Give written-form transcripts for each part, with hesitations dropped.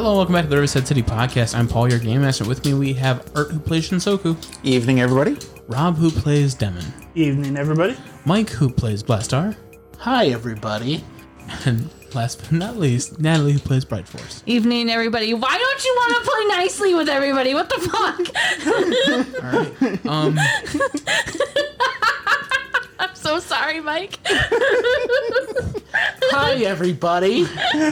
Hello, welcome back to the Riverside City Podcast. I'm Paul, your game master. With me, we have Art, who plays Shinsoku. Evening, everybody. Rob, who plays Demon. Evening, everybody. Mike, who plays Blastar. Hi, everybody. And last but not least, Natalie, who plays Bright Force. Evening, everybody. Why don't you want to play nicely with everybody? What the fuck? All right. I'm so sorry, Mike. Hi, everybody.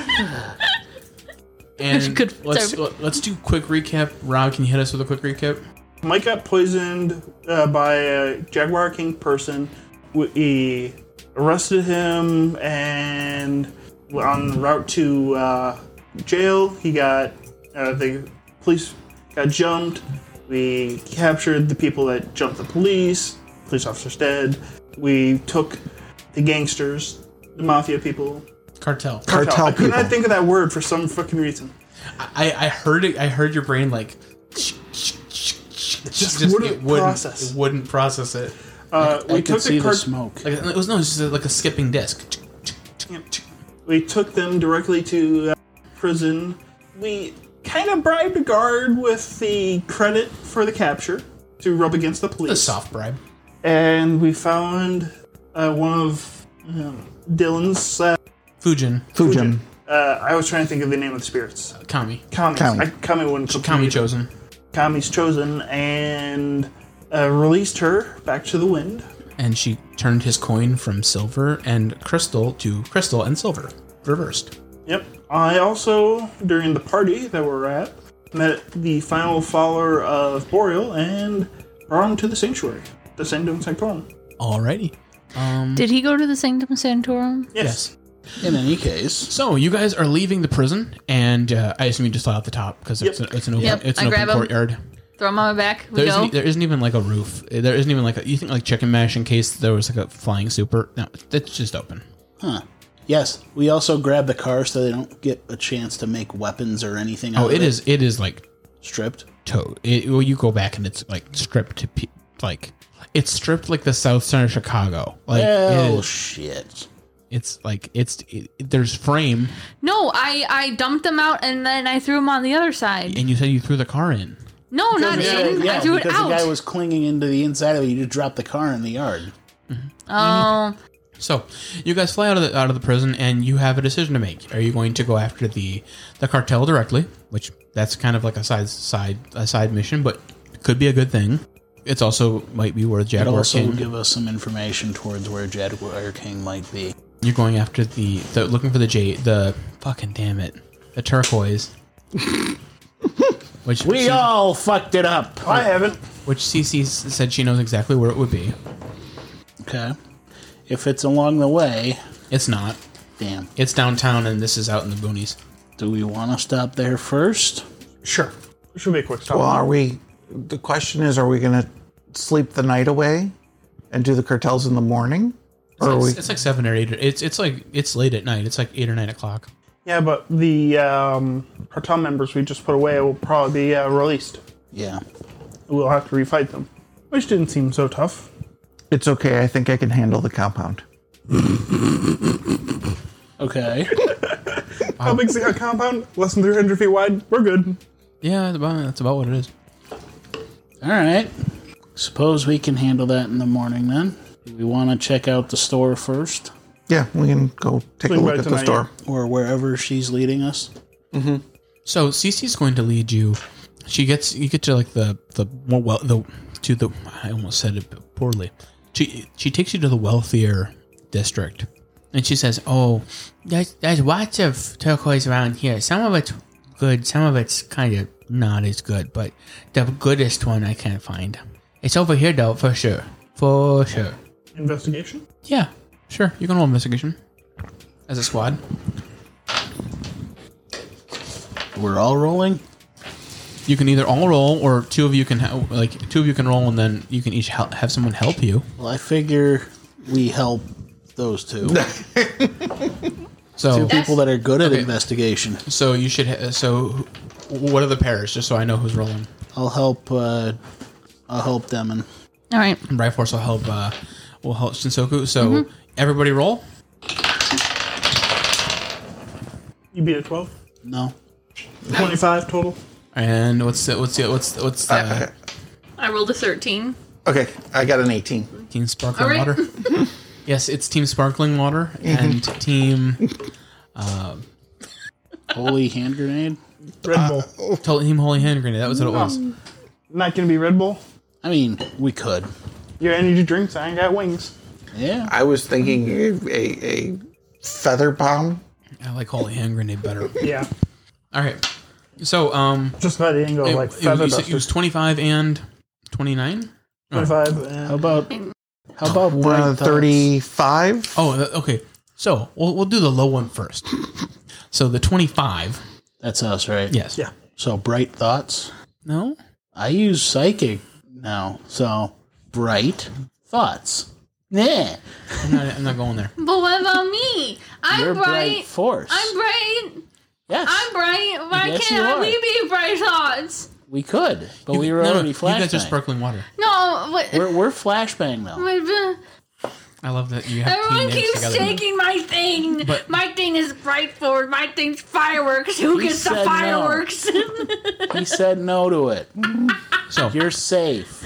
And Good. let's do a quick recap. Rob, can you hit us with a quick recap? Mike got poisoned by a Jaguar King person. We arrested him and on route to jail. He got the police got jumped. We captured the people that jumped the police. Police officer's dead. We took the gangsters, the mafia people. Cartel. I could not think of that word for some fucking reason. I heard it. I heard your brain like. It just wouldn't process. It wouldn't process it. We took the smoke. Like, it was just like a skipping disc. We took them directly to prison. We kind of bribed a guard with the credit for the capture to rub against the police. A soft bribe. And we found one of Dylan's... Fujin. I was trying to think of the name of the spirits. Kami. Kami wouldn't cook Kami me. chosen. Kami's chosen and released her back to the wind. And she turned his coin from silver and crystal to crystal and silver. Reversed. Yep. I also, during the party that we're at, met the final follower of Boreal and brought him to the sanctuary. The Sanctum Sanctorum. Alrighty. Did he go to the Sanctum Sanctorum? Yes. In any case. So, you guys are leaving the prison, and I assume you just fly out the top, because it's an open, it's an open courtyard. Throw him on my back. There isn't even like a roof. There isn't even like you think like chicken mash in case there was like a flying super. No, it's just open. Huh. Yes. We also grab the car so they don't get a chance to make weapons or anything. It is like stripped. Well, you go back and it's like stripped to like it's stripped like the south side of Chicago. Like shit. It's like there's frame. No, I dumped them out and then I threw them on the other side. And you said you threw the car in. No, not in. I threw it out. Because the guy was clinging into the inside of it. You just dropped the car in the yard. Mm-hmm. Oh. So you guys fly out of the prison, and you have a decision to make. Are you going to go after the cartel directly, which that's kind of like a side mission, but could be a good thing. It's also might be where Jaguar King. It also give us some information towards where Jaguar King might be. You're going after the looking for the fucking damn it, the turquoise. Which we all fucked it up. I haven't. Which CC said she knows exactly where it would be. Okay. If it's along the way. It's not. Damn. It's downtown, and this is out in the boonies. Do we want to stop there first? Sure. It should be a quick stop. Well, the question is, are we going to sleep the night away and do the cartels in the morning? It's like 7 or 8. It's late at night. It's like 8 or 9 o'clock. Yeah, but the cartel members we just put away will probably be released. Yeah. We'll have to refight them, which didn't seem so tough. It's okay. I think I can handle the compound. Okay. How big's the compound? Less than 300 feet wide? We're good. Yeah, that's about what it is. All right. Suppose we can handle that in the morning then. Do we want to check out the store first? Yeah, we can go take a look at the store. Or wherever she's leading us. Mm-hmm. So Cece's going to lead you. You get to like the I almost said it poorly. She takes you to the wealthier district, and she says, "Oh, there's lots of turquoise around here. Some of it's good, some of it's kind of not as good, but the goodest one I can't find. It's over here though, for sure. For sure." Investigation? Yeah, sure. You can roll investigation as a squad. We're all rolling. You can either all roll, or two of you can roll, and then you can each have someone help you. Well, I figure we help those two. So two people that are good at investigation. So you should. So what are the pairs? Just so I know who's rolling. I'll help Demon. All right. And Bright Force will help Shinsoku. So everybody roll. You beat a 12? No. 25 total. And what's Okay. I rolled a 13. Okay, I got an 18. Team Sparkling All right. Water? Yes, it's Team Sparkling Water and Team Holy hand grenade. Red Bull. Team Holy Hand Grenade. That was what it was. Not going to be Red Bull. I mean, we could. Your energy drinks, I ain't got wings. Yeah. I was thinking a feather bomb. I like Holy Hand Grenade better. Yeah. All right. So, Just by the angle, like feather you said it was 25 and 29? 25. How about bright thoughts? 35. Oh, okay. So, we'll do the low one first. So, the 25. That's us, right? Yes. Yeah. So bright thoughts. No? I use psychic now, so bright thoughts. Yeah. I'm not going there. But what about me? I'm You're bright bright. force. I'm bright. Yes. I'm bright. Why Yes, you can't are. we be bright thoughts? We could, but we were No, already you guys are flashbang. sparkling water. No, but, We're flashbang though. I love that you have everyone team names keeps together. taking my thing. But- My thing is bright forward. My thing's fireworks. Who He gets the said no. fireworks? He said no to it. So, You're safe.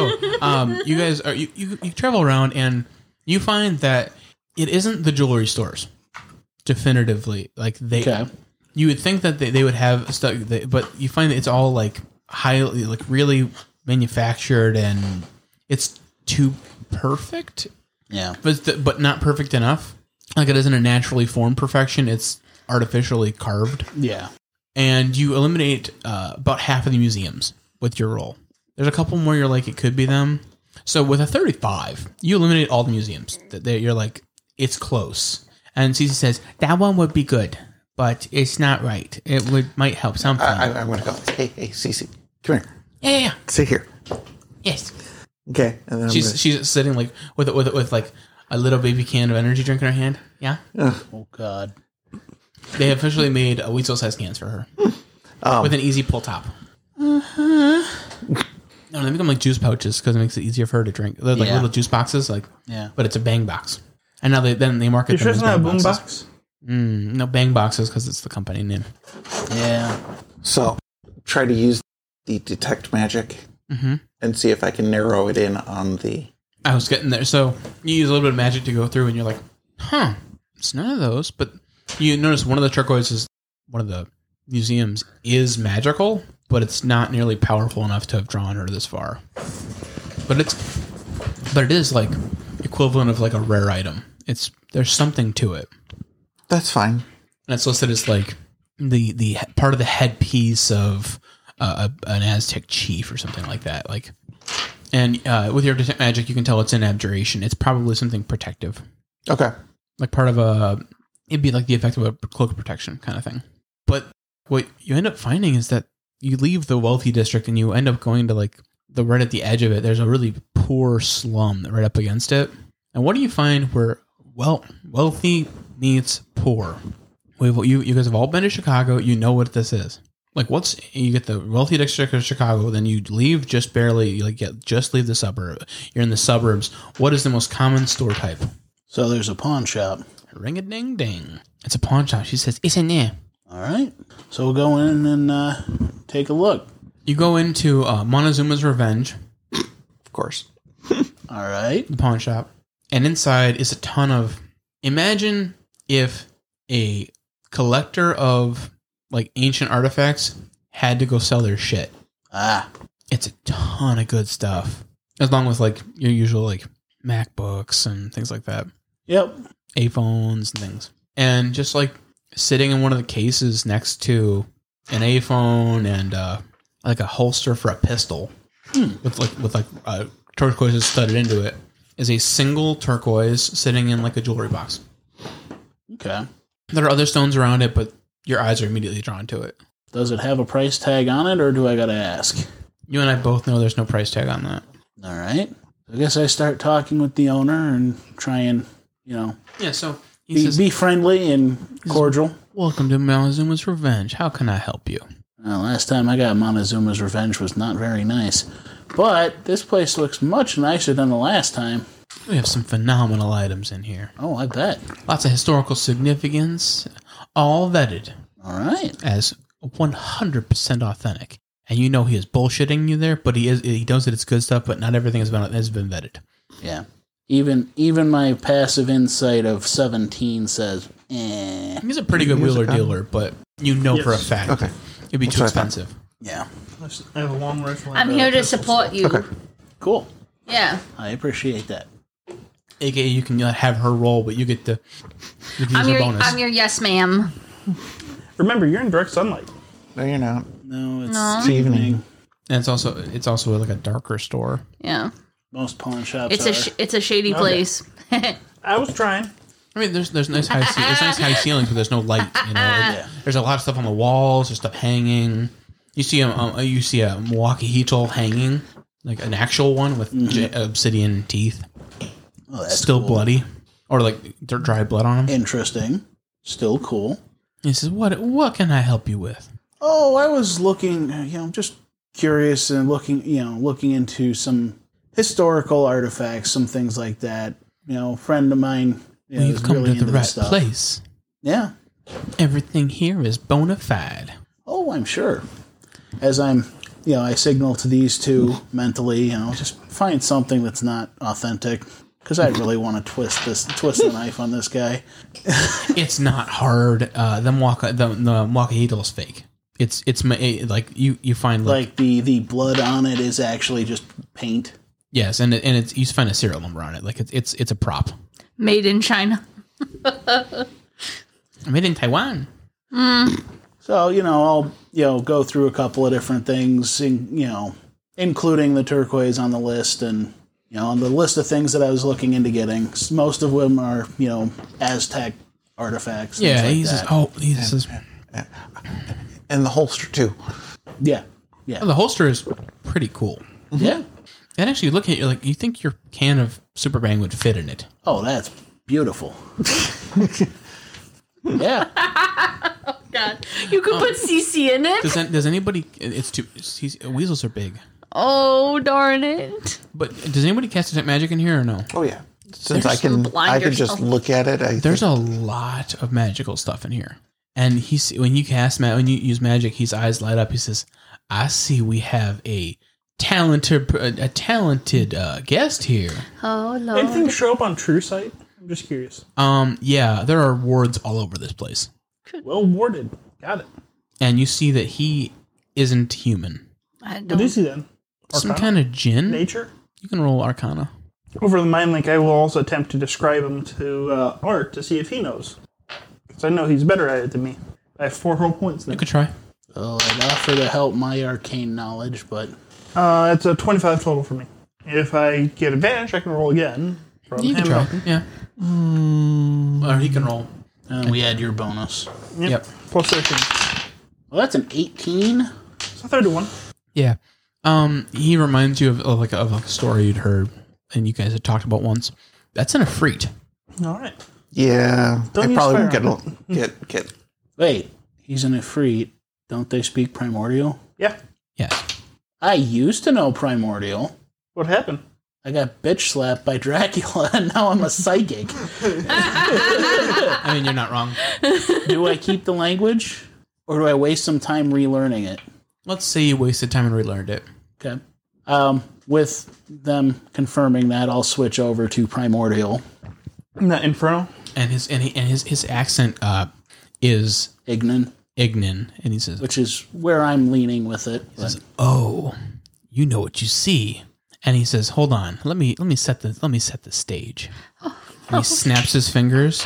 you guys are you travel around and you find that it isn't the jewelry stores. Definitively, like Okay. you would think that they would have stuff, but you find that it's all like highly, like really manufactured, and it's too perfect, Yeah. but not perfect enough. Like it isn't a naturally formed perfection; it's artificially carved. Yeah. And you eliminate about half of the museums with your roll. There's a couple more you're like, it could be them. So with a 35, you eliminate all the museums. You're like, it's close. And Cece says, that one would be good, but it's not right. It might help something. I'm going to go. Hey, Cece, come here. Yeah. Sit here. Yes. Okay. And then She's sitting like with like a little baby can of energy drink in her hand. Yeah. Oh God. They officially made a weasel-sized cans for her with an easy pull top. No, they become like juice pouches because it makes it easier for her to drink. They're like Yeah. little juice boxes, like Yeah. but it's a bang box. And now they market You them sure as it's not a bang boom boxes. box? No, bang boxes because it's the company name. Yeah. So try to use the detect magic and see if I can narrow it in on the. I was getting there. So you use a little bit of magic to go through, and you're like, huh, it's none of those. But you notice one of the turquoises, one of the museums, is magical, but it's not nearly powerful enough to have drawn her this far. But it is like equivalent of like a rare item. There's something to it. That's fine. And it's listed as like the part of the headpiece of an Aztec chief or something like that. Like, and with your detect magic, you can tell it's an abjuration. It's probably something protective, Okay. like part of it'd be like the effect of a cloak of protection kind of thing. But what you end up finding is that you leave the wealthy district and you end up going to like the right at the edge of it. There's a really poor slum right up against it. And what do you find where wealthy meets poor? You guys have all been to Chicago. You know what this is. Like you get the wealthy district of Chicago, then you leave just barely, just leave the suburb. You're in the suburbs. What is the most common store type? So there's a pawn shop. Ring a ding ding. It's a pawn shop. She says, it's in there. All right. So we'll go in and take a look. You go into Montezuma's Revenge, Of course. All right. the pawn shop, and inside is a ton of. Imagine if a collector of like ancient artifacts had to go sell their shit. Ah. It's a ton of good stuff, along with like your usual like MacBooks and things like that, Yep. iPhones and things, and just like sitting in one of the cases next to an iPhone and like a holster for a pistol with turquoises studded into it is a single turquoise sitting in like a jewelry box. Okay. There are other stones around it, but your eyes are immediately drawn to it. Does it have a price tag on it, or do I gotta ask? You and I both know there's no price tag on that. All right. I guess I start talking with the owner and try and, Yeah, so he says, be friendly and cordial. welcome to Montezuma's Revenge. How can I help you? Well, last time I got Montezuma's Revenge was not very nice. But this place looks much nicer than the last time. We have some phenomenal items in here. Oh, I bet. Lots of historical significance, all vetted All right. as 100% authentic. And you know he is bullshitting you there, but he knows that it's good stuff, but not everything has been vetted. Yeah. Even my passive insight of 17 says, eh. He's a pretty good wheeler dealer, but you know for a Yes. fact Okay. it'd be too expensive. Yeah. I have a long rifle. I'm here to support you. Okay. Cool. Yeah. I appreciate that. AKA you can have her roll, but you get to use her bonus. I'm your yes, ma'am. Remember, you're in direct sunlight. No, you're not. No, it's No. evening. And it's also like a darker store. Yeah. Most pawn shops It's a shady place. I was trying. I mean, there's nice high ceilings, but there's no light. You know, there's a lot of stuff on the walls. There's stuff hanging. You see a Milwaukee Heatle hanging, like an actual one with obsidian teeth, Oh, that's still cool. bloody, or like dry blood on them. Interesting. Still cool. He says, "What can I help you with?" Oh, I was looking, just curious and looking into some historical artifacts, some things like that. A friend of mine You've is come really to the into right this stuff. place. Yeah. Everything here is bona fide. Oh, I'm sure. As I signal to these two mentally, just find something that's not authentic. Because I really want to twist the knife on this guy. It's not hard. The Milwaukee Heatle is fake. It's like you find Like the blood on it is actually just paint. yes, and it's you find a serial number on it. Like it's a prop Made in China. made in Taiwan. So I'll go through a couple of different things, including the turquoise on the list, and on the list of things that I was looking into getting. Most of them are Aztec artifacts. things Yeah, like he that. says, And the holster, too. Yeah, oh, the holster is pretty cool. yeah. And actually, look at it, you think your can of Super Bang would fit in it. Oh, that's beautiful. Yeah. God, you could put CC in it. Does anybody? Weasels are big, Oh darn it! but does anybody cast detect magic in here or no? Oh, yeah. Since Just I can blind just yourself. look at it, There's a lot of magical stuff in here, and when you use magic, his eyes light up. He says, "I see we have a talented guest here." Oh Lord. Anything show up on True Sight? I'm just curious. Yeah, there are wards all over this place, Well warded. Got it. and you see that he isn't human. I What don't. is he then? Some Arcana? kind of djinn. Nature? You can roll Arcana. Over the mind link, I will also attempt to describe him to Art to see if he knows. Because I know he's better at it than me. I have 4 whole points You then. could try. Well, I'd offer to help my arcane knowledge, but It's a 25 total for me. If I get advantage, I can roll again. From You can him. try. Yeah. Or he can roll. we add your bonus. Yep. Plus 13. Well, that's an 18. It's a 31. Yeah. He reminds you of a story you'd heard and you guys had talked about once. That's an Efreet. All right. Yeah. Don't I use probably fire won't get. Wait, he's an Efreet. Don't they speak Primordial? Yeah. Yes. I used to know Primordial. What happened? I got bitch slapped by Dracula, and now I'm a psychic. I mean, you're not wrong. Do I keep the language, or do I waste some time relearning it? Let's say you wasted time and relearned it. Okay. With them confirming that, I'll switch over to Primordial. Not Inferno? And his accent is Ignan, Ignan, and he says, which is where I'm leaning with it. But "Oh, you know what you see." And he says, "Hold on, let me set the stage." And he snaps his fingers,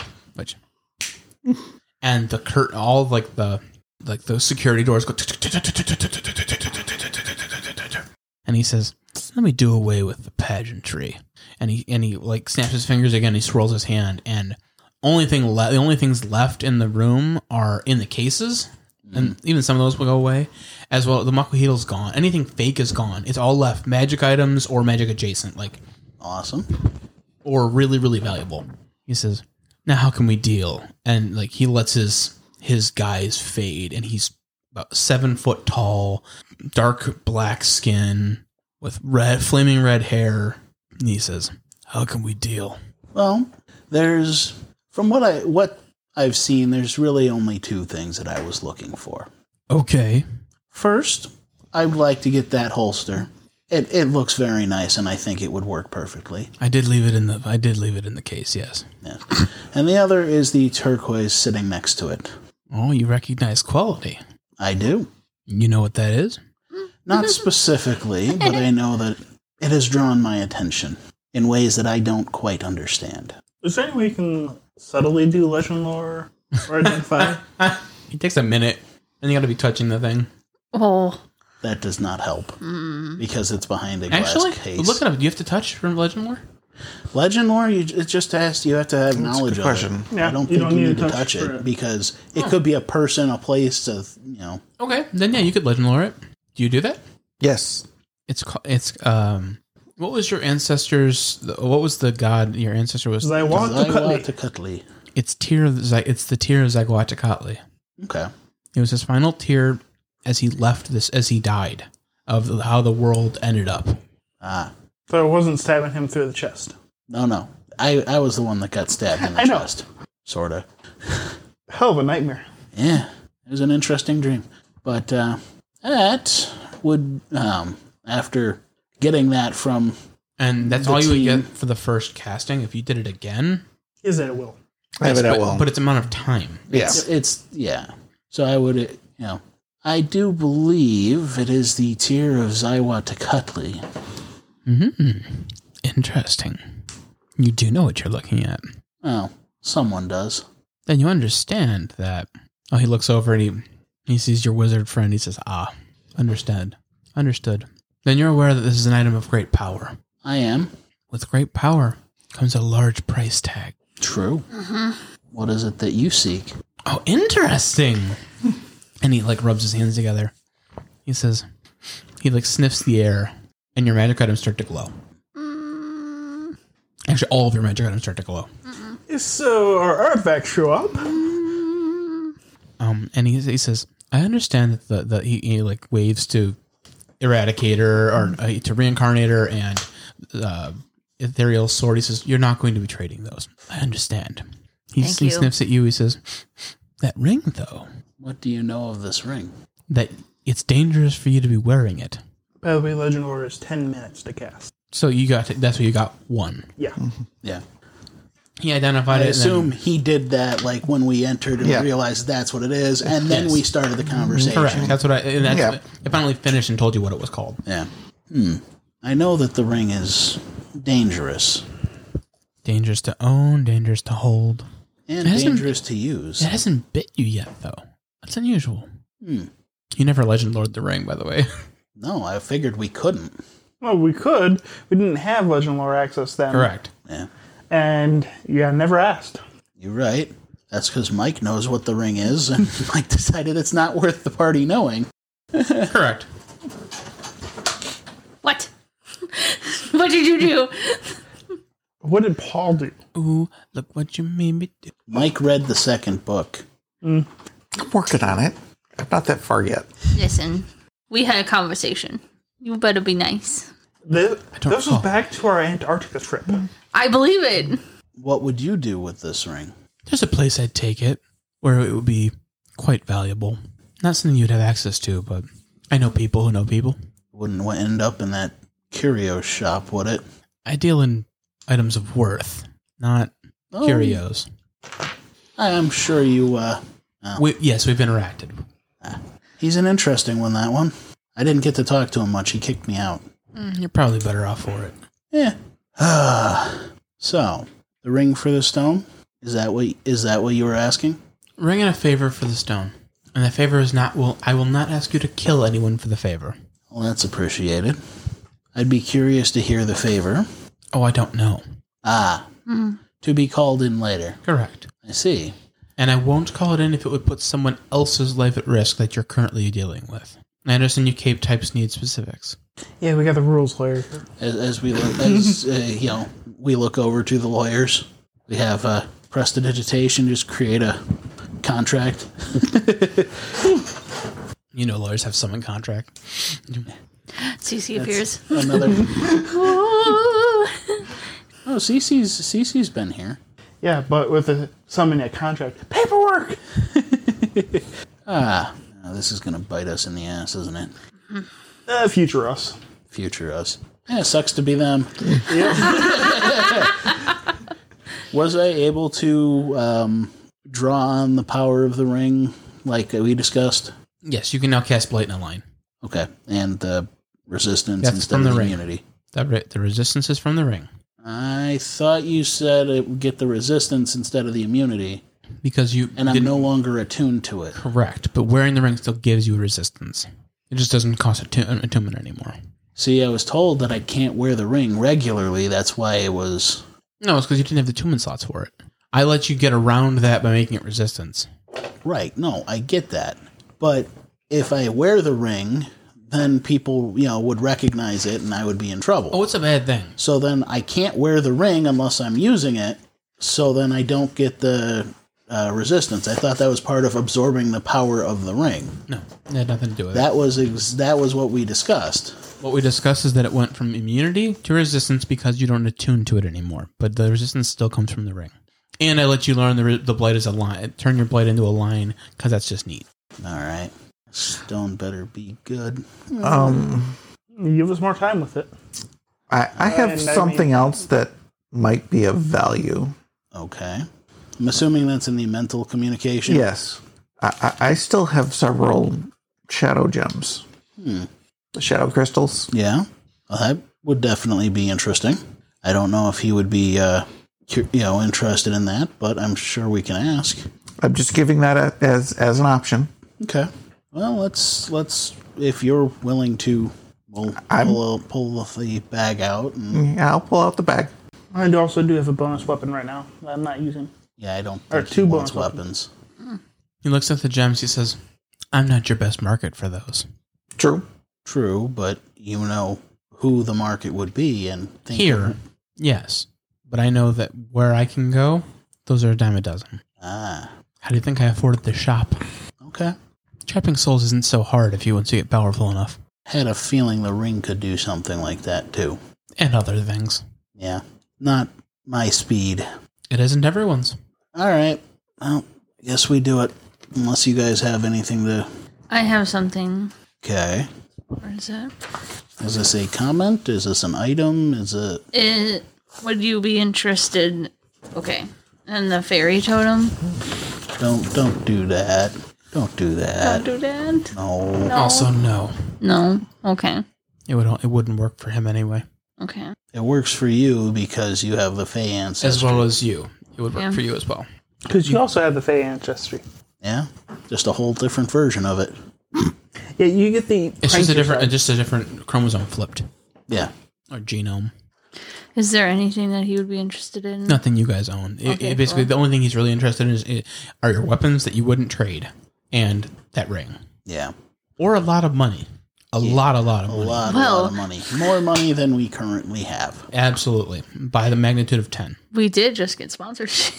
and the curtain, all like the security doors go, and he says, "Let me do away with the pageantry." And he like snaps his fingers again. He swirls his hand, and the only things left in the room are in the cases. And even some of those will go away. As well, the Makuhito's gone. Anything fake is gone. It's all left magic items or magic adjacent, awesome. or really, really valuable. He says, "Now how can we deal?" And he lets his guys fade, and he's about 7 foot tall, dark black skin with flaming red hair. And he says, "How can we deal?" Well, from what I've seen, there's really only 2 things that I was looking for. Okay. First, I would like to get that holster. It looks very nice, and I think it would work perfectly. I did leave it in the case, yes. Yeah. And the other is the turquoise sitting next to it. Oh, you recognize quality. I do. You know what that is? Not specifically, but I know that it has drawn my attention in ways that I don't quite understand. Is there any way you can subtly do legend lore or identify? It takes a minute, and you got to be touching the thing. Oh. That does not help because it's behind a glass Actually, case. look it up. Do you have to touch from Legend Lore? Legend lore, it just has you have to have knowledge good of question. it. Yeah, I don't you think don't you need need to to touch touch for it it. because it could be a person, a place, Okay, then yeah, you could Legend Lore it. Do you do that? Yes. It's what was your ancestors? What was the god your ancestor was? Zaiwatakutli. It's the tear of Zagwatakatli. Okay. It was his final tear as he left this, as he died, of how the world ended up. Ah. So it wasn't stabbing him through the chest. No. I was the one that got stabbed in the I know. chest. Sorta. Hell of a nightmare. Yeah. It was an interesting dream. But that would after getting that from And that's The all you would team- get for the first casting. If you did it again, Is that it will? I have it at will. but it's amount of time. Yeah. it's So I would I do believe it is the tear of Zaiwatakutli. Interesting. You do know what you're looking at. Oh, someone does. Then you understand that. Oh, he looks over and he sees your wizard friend. He says, understood. Then you're aware that this is an item of great power. I am. With great power comes a large price tag. True. What is it that you seek? Oh, interesting. And he rubs his hands together. He says, he sniffs the air, and your magic items start to glow. Actually, all of your magic items start to glow. So our artifacts show up. And he says, I understand that he waves to Eradicator or to Reincarnator and Ethereal Sword. He says, you're not going to be trading those. I understand. He Thank you. sniffs at you. He says, that ring, though, What do you know of this ring? that it's dangerous for you to be wearing it. By the way, legend lore is 10 minutes to cast. So that's what you got one. Yeah. Yeah. He identified I it. assume he did that when we entered and Yeah. realized that's what it is, and then Yes. we started the conversation. Correct. That's what Yeah. I finally finished and told you what it was called. Yeah. I know that the ring is dangerous Dangerous to own, dangerous to hold. and It hasn't- dangerous to use. It hasn't bit you yet, though. That's unusual. You never Legend Lord the ring, by the way. No, I figured we couldn't. Well, we could. We didn't have legend lore access then. Correct. Yeah. And never asked. You're right. That's because Mike knows what the ring is, and Mike decided it's not worth the party knowing. Correct. What? What did you do? What did Paul do? Ooh, look what you made me do. Mike read the second book. I'm working on it. I'm not that far yet. Listen, we had a conversation. You better be nice. This don't was recall. back to our Antarctica trip. I believe it. What would you do with this ring? There's a place I'd take it where it would be quite valuable. Not something you'd have access to, but I know people who know people. Wouldn't end up in that curio shop, would it? I deal in items of worth, not curios. I am sure you, Yes, we've interacted. he's an interesting one, that one. I didn't get to talk to him much. He kicked me out. You're probably better off for it. Yeah. So, the ring for the stone? Is that what you were asking? Ring in a favor for the stone. And the favor is not, I will not ask you to kill anyone for the favor. Well, that's appreciated. I'd be curious to hear the favor. Oh, I don't know. To be called in later. Correct. I see. And I won't call it in if it would put someone else's life at risk that you're currently dealing with. I understand you Cape types need specifics. Yeah, we got the rules lawyer. As we look, we look over to the lawyers. We have prestidigitation, just create a contract. You know lawyers have summon contract. CC appears. Another. Ooh. Oh, Cece's been here. Yeah, but with a summoning a contract. Paperwork! This is going to bite us in the ass, isn't it? Future us. Future us. Yeah, sucks to be them. Was I able to draw on the power of the ring like we discussed? Yes, you can now cast Blight in a line. Okay, and the resistance That's instead from of the the ring. immunity. The resistance is from the ring. I thought you said it would get the resistance instead of the immunity, Because you and I'm didn't- no longer attuned to it. Correct, but wearing the ring still gives you a resistance. It just doesn't cost attunement anymore. See, I was told that I can't wear the ring regularly. That's why it was... No, it's because you didn't have the attunement slots for it. I let you get around that by making it resistance. Right, no, I get that. But if I wear the ring, then people, would recognize it and I would be in trouble. Oh, it's a bad thing. So then I can't wear the ring unless I'm using it, so then I don't get the resistance. I thought that was part of absorbing the power of the ring. No, it had nothing to do with it. That was what we discussed. What we discussed is that it went from immunity to resistance because you don't attune to it anymore. But the resistance still comes from the ring. And I let you learn the blight is a line. Turn your blight into a line because that's just neat. All right. Stone better be good. Give us more time with it. I have And something else that might be of value. Okay. I'm assuming that's in the mental communication. Yes. I still have several shadow gems. The shadow crystals. Yeah. Well, that would definitely be interesting. I don't know if he would be, interested in that, but I'm sure we can ask. I'm just giving that as an option. Okay. Well, let's if you're willing to, we'll pull the bag out. And, Yeah, I'll pull out the bag. I also do have a bonus weapon right now that I'm not using. yeah, I don't Or think two he wants bonus weapons. He looks at the gems. He says, I'm not your best market for those. True. True, but you know who the market would be and think Here, yes. But I know that where I can go, those are a dime a dozen. Ah, How do you think I afforded the shop? okay. Trapping souls isn't so hard if you want to get powerful enough. Had a feeling the ring could do something like that too. And other things. Yeah, not my speed. It isn't everyone's. All right. Well, I guess we do it. Unless you guys have anything to... I have something. Okay. Where is it? Is this a comment? Is this an item? Is it... Would you be interested? Okay. In the fairy totem? Don't do that. Don't do that. Don't do that. No. Also, no. No. Okay. It wouldn't work for him anyway. Okay. It works for you because you have the Fey ancestry. As well as you. It would work Yeah. for you as well. Because you also have the Fey ancestry. Yeah? Just a whole different version of it. Yeah, you get the. It's just prankster just a different chromosome flipped. Yeah. Or genome. Is there anything that he would be interested in? Nothing you guys own. Okay, Basically, cool. the only thing he's really interested in are your weapons that you wouldn't trade. And that ring. Yeah. Or a lot of money. A lot of A money. lot Well- of money. More money than we currently have. Absolutely. By the magnitude of 10. We did just get sponsorship.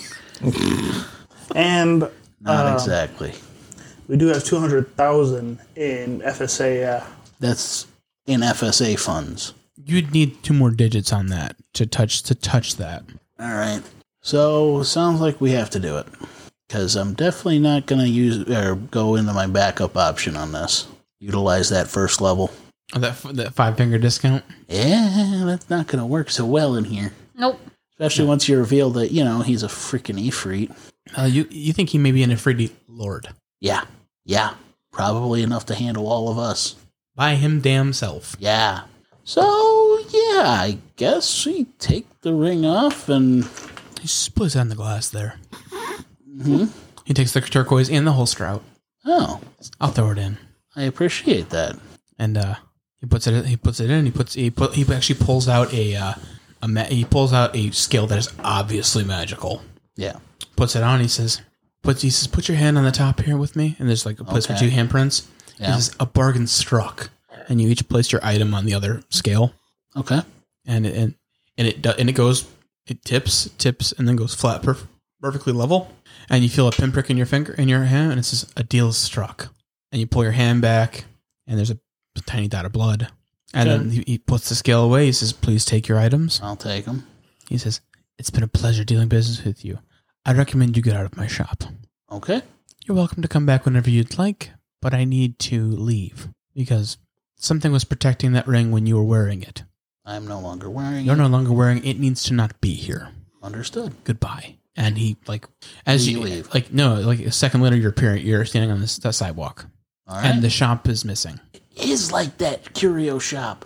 And Not exactly. we do have 200,000 in FSA. That's in FSA funds. You'd need 2 more digits on that to touch that. All right. So, sounds like we have to do it. Because I'm definitely not going to use or go into my backup option on this. Utilize that first level. Oh, that 5-finger discount. Yeah, that's not going to work so well in here. Nope. Especially once you reveal that, he's a freaking Ifrit. You think he may be an Ifriti lord? Yeah. Yeah. Probably enough to handle all of us. By him damn self. Yeah. So, yeah, I guess we take the ring off and... He just puts it on the glass there. Mm-hmm. He takes the turquoise and the holster out. Oh, I'll throw it in. I appreciate that. And he puts it in. He actually pulls out he pulls out a skill that is obviously magical. Yeah. Puts it on. He says, put your hand on the top here with me. And there's like a place for 2 handprints. Yeah. He says, a bargain struck. And you each place your item on the other scale. Okay. And it goes, it tips, and then goes flat, perfectly level. And you feel a pinprick in your hand, and it says, a deal is struck. And you pull your hand back, and there's a tiny dot of blood. And then he puts the scale away. He says, please take your items. I'll take them. He says, it's been a pleasure dealing business with you. I recommend you get out of my shop. Okay. You're welcome to come back whenever you'd like, but I need to leave because something was protecting that ring when you were wearing it. I'm no longer wearing You're it. no longer wearing it. It needs to not be here. Understood. Goodbye. And he, as You you leave. a second later, you're standing on the sidewalk. All right. And the shop is missing. It is like that curio shop.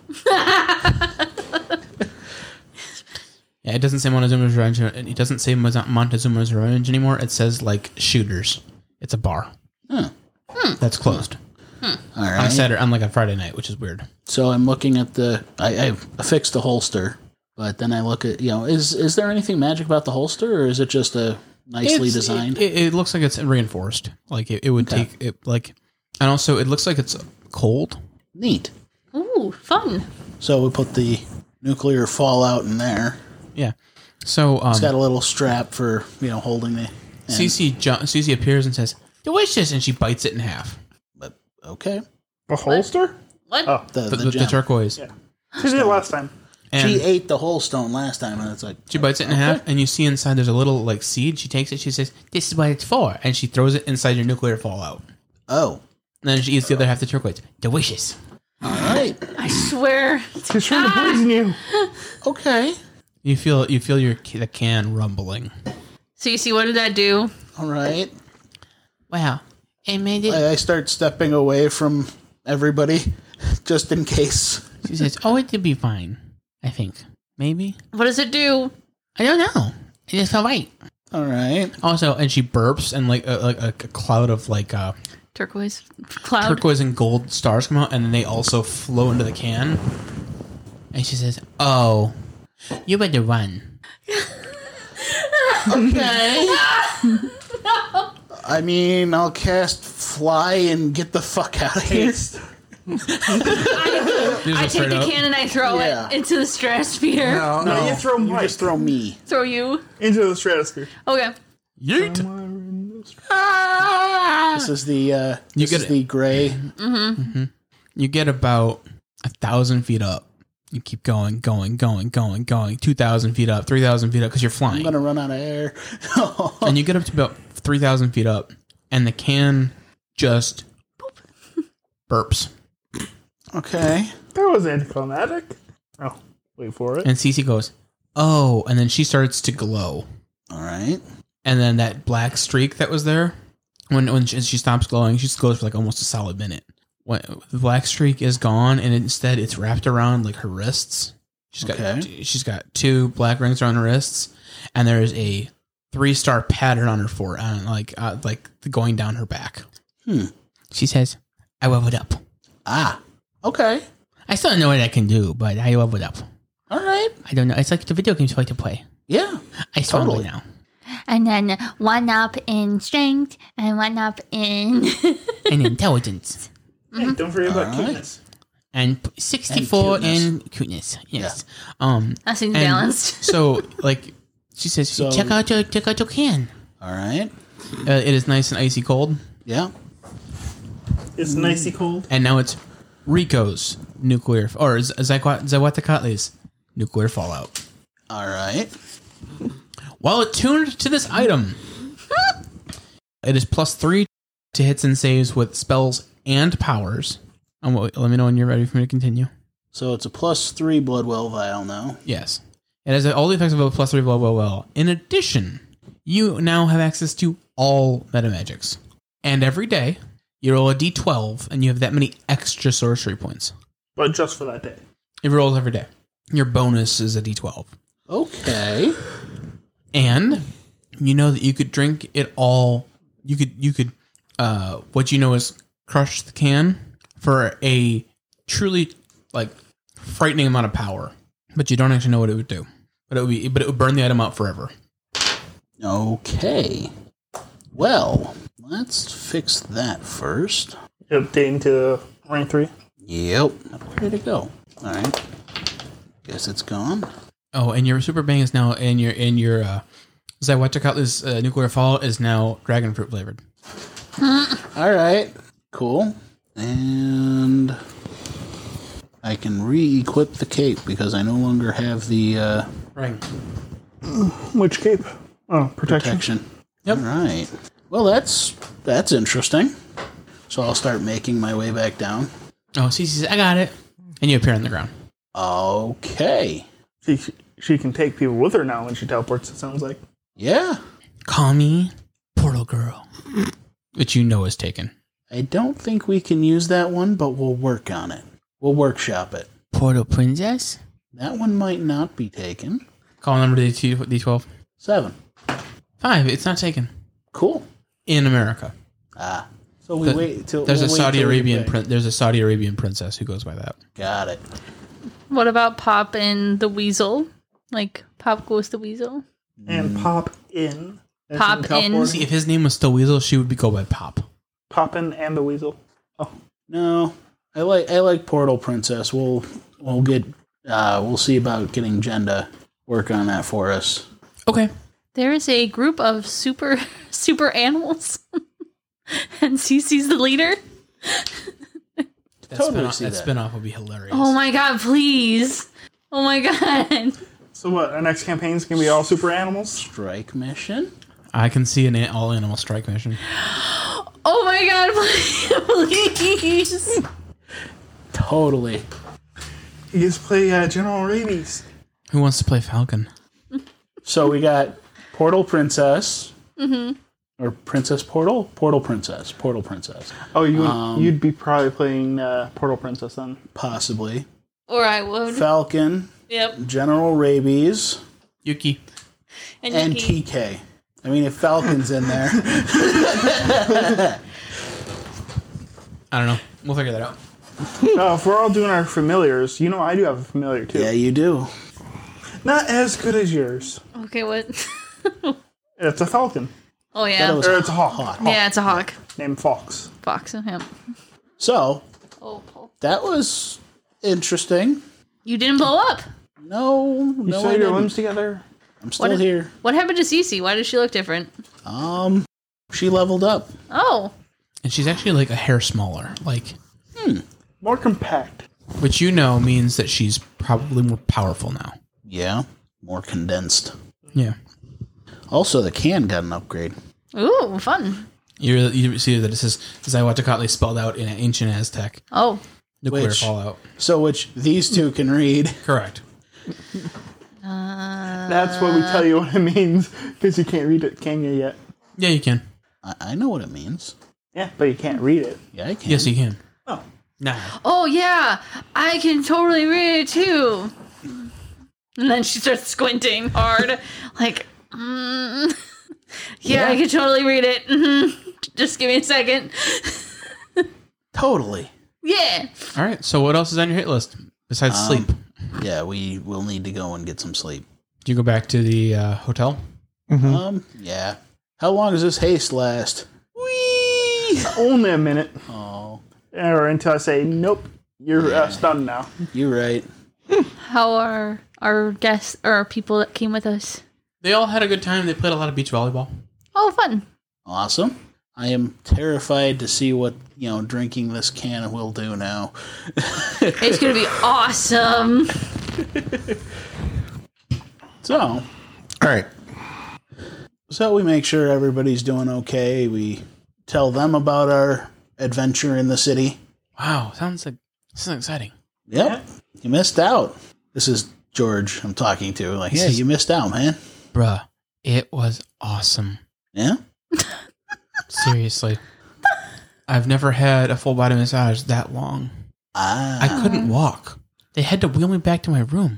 Yeah, it doesn't say Montezuma's Revenge. It doesn't say Montezuma's Revenge anymore. It says, Shooters. It's a bar. Huh. That's closed. All On right. a Saturday, on a Friday night, which is weird. So I'm looking at I affixed the holster, but then I look at, is there anything magic about the holster, or is it just a nicely designed? It looks like it's reinforced. It would take it and also it looks like it's cold. Neat. Ooh, fun. So we put the nuclear fallout in there. Yeah. So It's got a little strap for, holding the... Cece appears and says, "Delicious," and she bites it in half. But, okay. A holster? What? Oh, The gem. turquoise. yeah. She did it last time. And She ate the whole stone last time, and it's like... she bites it in half, and you see inside there's a little seed. She takes it. She says, "This is what it's for," and she throws it inside your nuclear fallout. Oh. And then she eats the other half of the turquoise. Delicious. All right. I swear. She's trying to poison you. Okay. You feel the can rumbling. Cece, what did that do? All right. Wow. It made it. I start stepping away from everybody, just in case. She says, "Oh, it did be fine. I think. Maybe. What does it do? I don't know. It just felt right." All right. Also, and she burps, and a cloud of Turquoise cloud. turquoise and gold stars come out, and then they also flow into the can. And she says, "Oh, you better run." Okay. I mean, I'll cast fly and get the fuck out of here. I take the can and I throw Yeah. it into the stratosphere. No, you throw You Mike just throw me. Throw you. into the stratosphere. Okay. Yeet. This is the You get it. the gray. You get about 1,000 feet up. You keep going, 2,000 feet up, 3,000 feet up, because you're I'm flying. gonna run out of air. And you get up to about 3,000 feet up, and the can just burps. Okay. That was anticlimactic. Oh, wait for it. And Cece goes, "Oh," and then she starts to glow. All right. And then that black streak that was there, when she stops glowing, she glows for almost a solid minute. When the black streak is gone, and instead it's wrapped around her wrists. She's got 2 black rings around her wrists, and there's a 3-star pattern on her forearm, going down her back. She says, "I leveled up. Ah. Okay. I still don't know what I can do, but I leveled up. All right. I don't know. It's like the video games I like to play. Yeah. I strongly Totally. now. And then 1 up in strength and 1 up in And intelligence. Hey, don't forget about Alright. cuteness. And 64 And cuteness. in cuteness. Yes. that seems And balanced. So, she says, So- check out your can. All right. It is nice and icy cold. Yeah. It's nicey cold. And now it's Rico's nuclear, or Zawatacatli's nuclear fallout. All right. While attuned to this item, it is +3 to hits and saves with spells and powers. Let me know when you're ready for me to continue. So it's a +3 Bloodwell vial now. Yes. It has all the effects of a +3 well. In addition, you now have access to all meta magics. And every day, you roll a d12, and you have that many extra sorcery points. But just for that day. It rolls every day. Your bonus is a d12. Okay. And you know that you could drink it all. You could what you know is crush the can for a truly frightening amount of power. But you don't actually know what it would do. But it would burn the item out forever. Okay. Well, let's fix that first. Updating to rank 3. Yep. Where did it go? All right. Guess it's gone. Oh, and your super bang is now in your Zawatacatli's nuclear fallout is now dragon fruit flavored. All right. Cool. And I can re-equip the cape because I no longer have the Ring. Which cape? Oh, protection. protection. Yep. All right. Well, that's interesting. So I'll start making my way back down. Oh, Cece says, I got it. And you appear on the ground. Okay. She can take people with her now when she teleports, it sounds like. Yeah. Call me Portal Girl. Which you know is taken. I don't think we can use that one, but we'll work on it. We'll workshop it. Portal Princess? That one might not be taken. Call number D12. 7. 5. It's not taken. Cool. In America. So we wait till There's we'll a wait Saudi till we Arabian pick. there's a Saudi Arabian princess who goes by that. Got it. What about Pop and the Weasel? Like, Pop goes the Weasel? And pop in. Pop in. Teleporting. See, if his name was still Weasel, she would go by Pop. Poppin and the Weasel. Oh, No, I like Portal Princess. We'll see about getting Jenda work on that for us. Okay. There is a group of super animals. And Cece's the leader. Totally see that that. spinoff would be hilarious. Oh my god, please. Oh my god. so what? Our next campaign is gonna be all super animals. Strike mission. I can see an all-animal strike mission. Oh my god, please. Totally. You just play General Rabies. Who wants to play Falcon? So we got Portal Princess. Mm-hmm. Or Princess Portal? Portal Princess. Oh, you'd be probably playing Portal Princess then. Possibly. Or I would. Falcon. Yep. General Rabies. Yuki. And Yuki. TK. I mean, if Falcon's in there. I don't know. We'll figure that out. If we're all doing our familiars, you know I do have a familiar too. Yeah, you do. Not as good as yours. Okay, what? It's a falcon. Oh yeah. That was Or it's a hawk. Yeah, it's a hawk. Named Fox. Fox. Yep. So, Oh, Paul. that was interesting. You didn't blow up. No, You no, sew I your didn't. limbs together? I'm still here. What happened to Cece? Why does she look different? She leveled up. Oh. And she's actually like a hair smaller. Like, More compact. which you know means that she's probably more powerful now. Yeah, more condensed. Yeah. Also, the can got an upgrade. Ooh, fun. You see that it says Zywatacatli spelled out in ancient Aztec. Oh. Nuclear Which- fallout. So, which these two can read. Correct. That's what we tell you what it means, because you can't read it, can you, yet? Yeah, you can. I know what it means. Yeah, but you can't read it. Yeah, I can. Yes, you can. Oh. Nah. Oh yeah, I can totally read it too. And then she starts squinting hard, like, yeah, I can totally read it. Just give me a second. Totally. Yeah. All right. So what else is on your hit list besides sleep? Yeah, we will need to go and get some sleep. Do you go back to the hotel? Yeah. How long does this haste last? Whee! Only a minute. Oh, Or until I say, nope, you're stunned now. you're right. How are our guests or our people that came with us? They all had a good time. They played a lot of beach volleyball. Oh, fun. Awesome. I am terrified to see what, drinking this can will do now. It's gonna be awesome. So, All right. we make sure everybody's doing okay. We tell them about our adventure in the city. Wow, sounds exciting. Yep. You missed out. This is George I'm talking to. Like, yeah, you missed out, man. Bruh, it was awesome. Yeah? Seriously. I've never had a full body massage that long. I couldn't walk. They had to wheel me back to my room.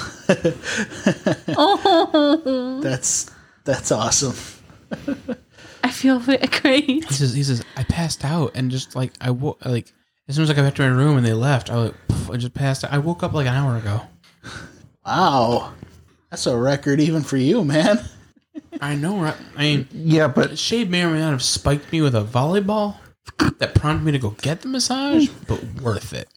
Oh, That's awesome. I feel great. He says, I passed out and just like, as soon as I got back to my room and they left, I just passed out. I woke up like an hour ago. Wow. That's a record even for you, man. I know, right? I mean, Yeah, but Shade may or may not have spiked me with a volleyball that prompted me to go get the massage, but worth it.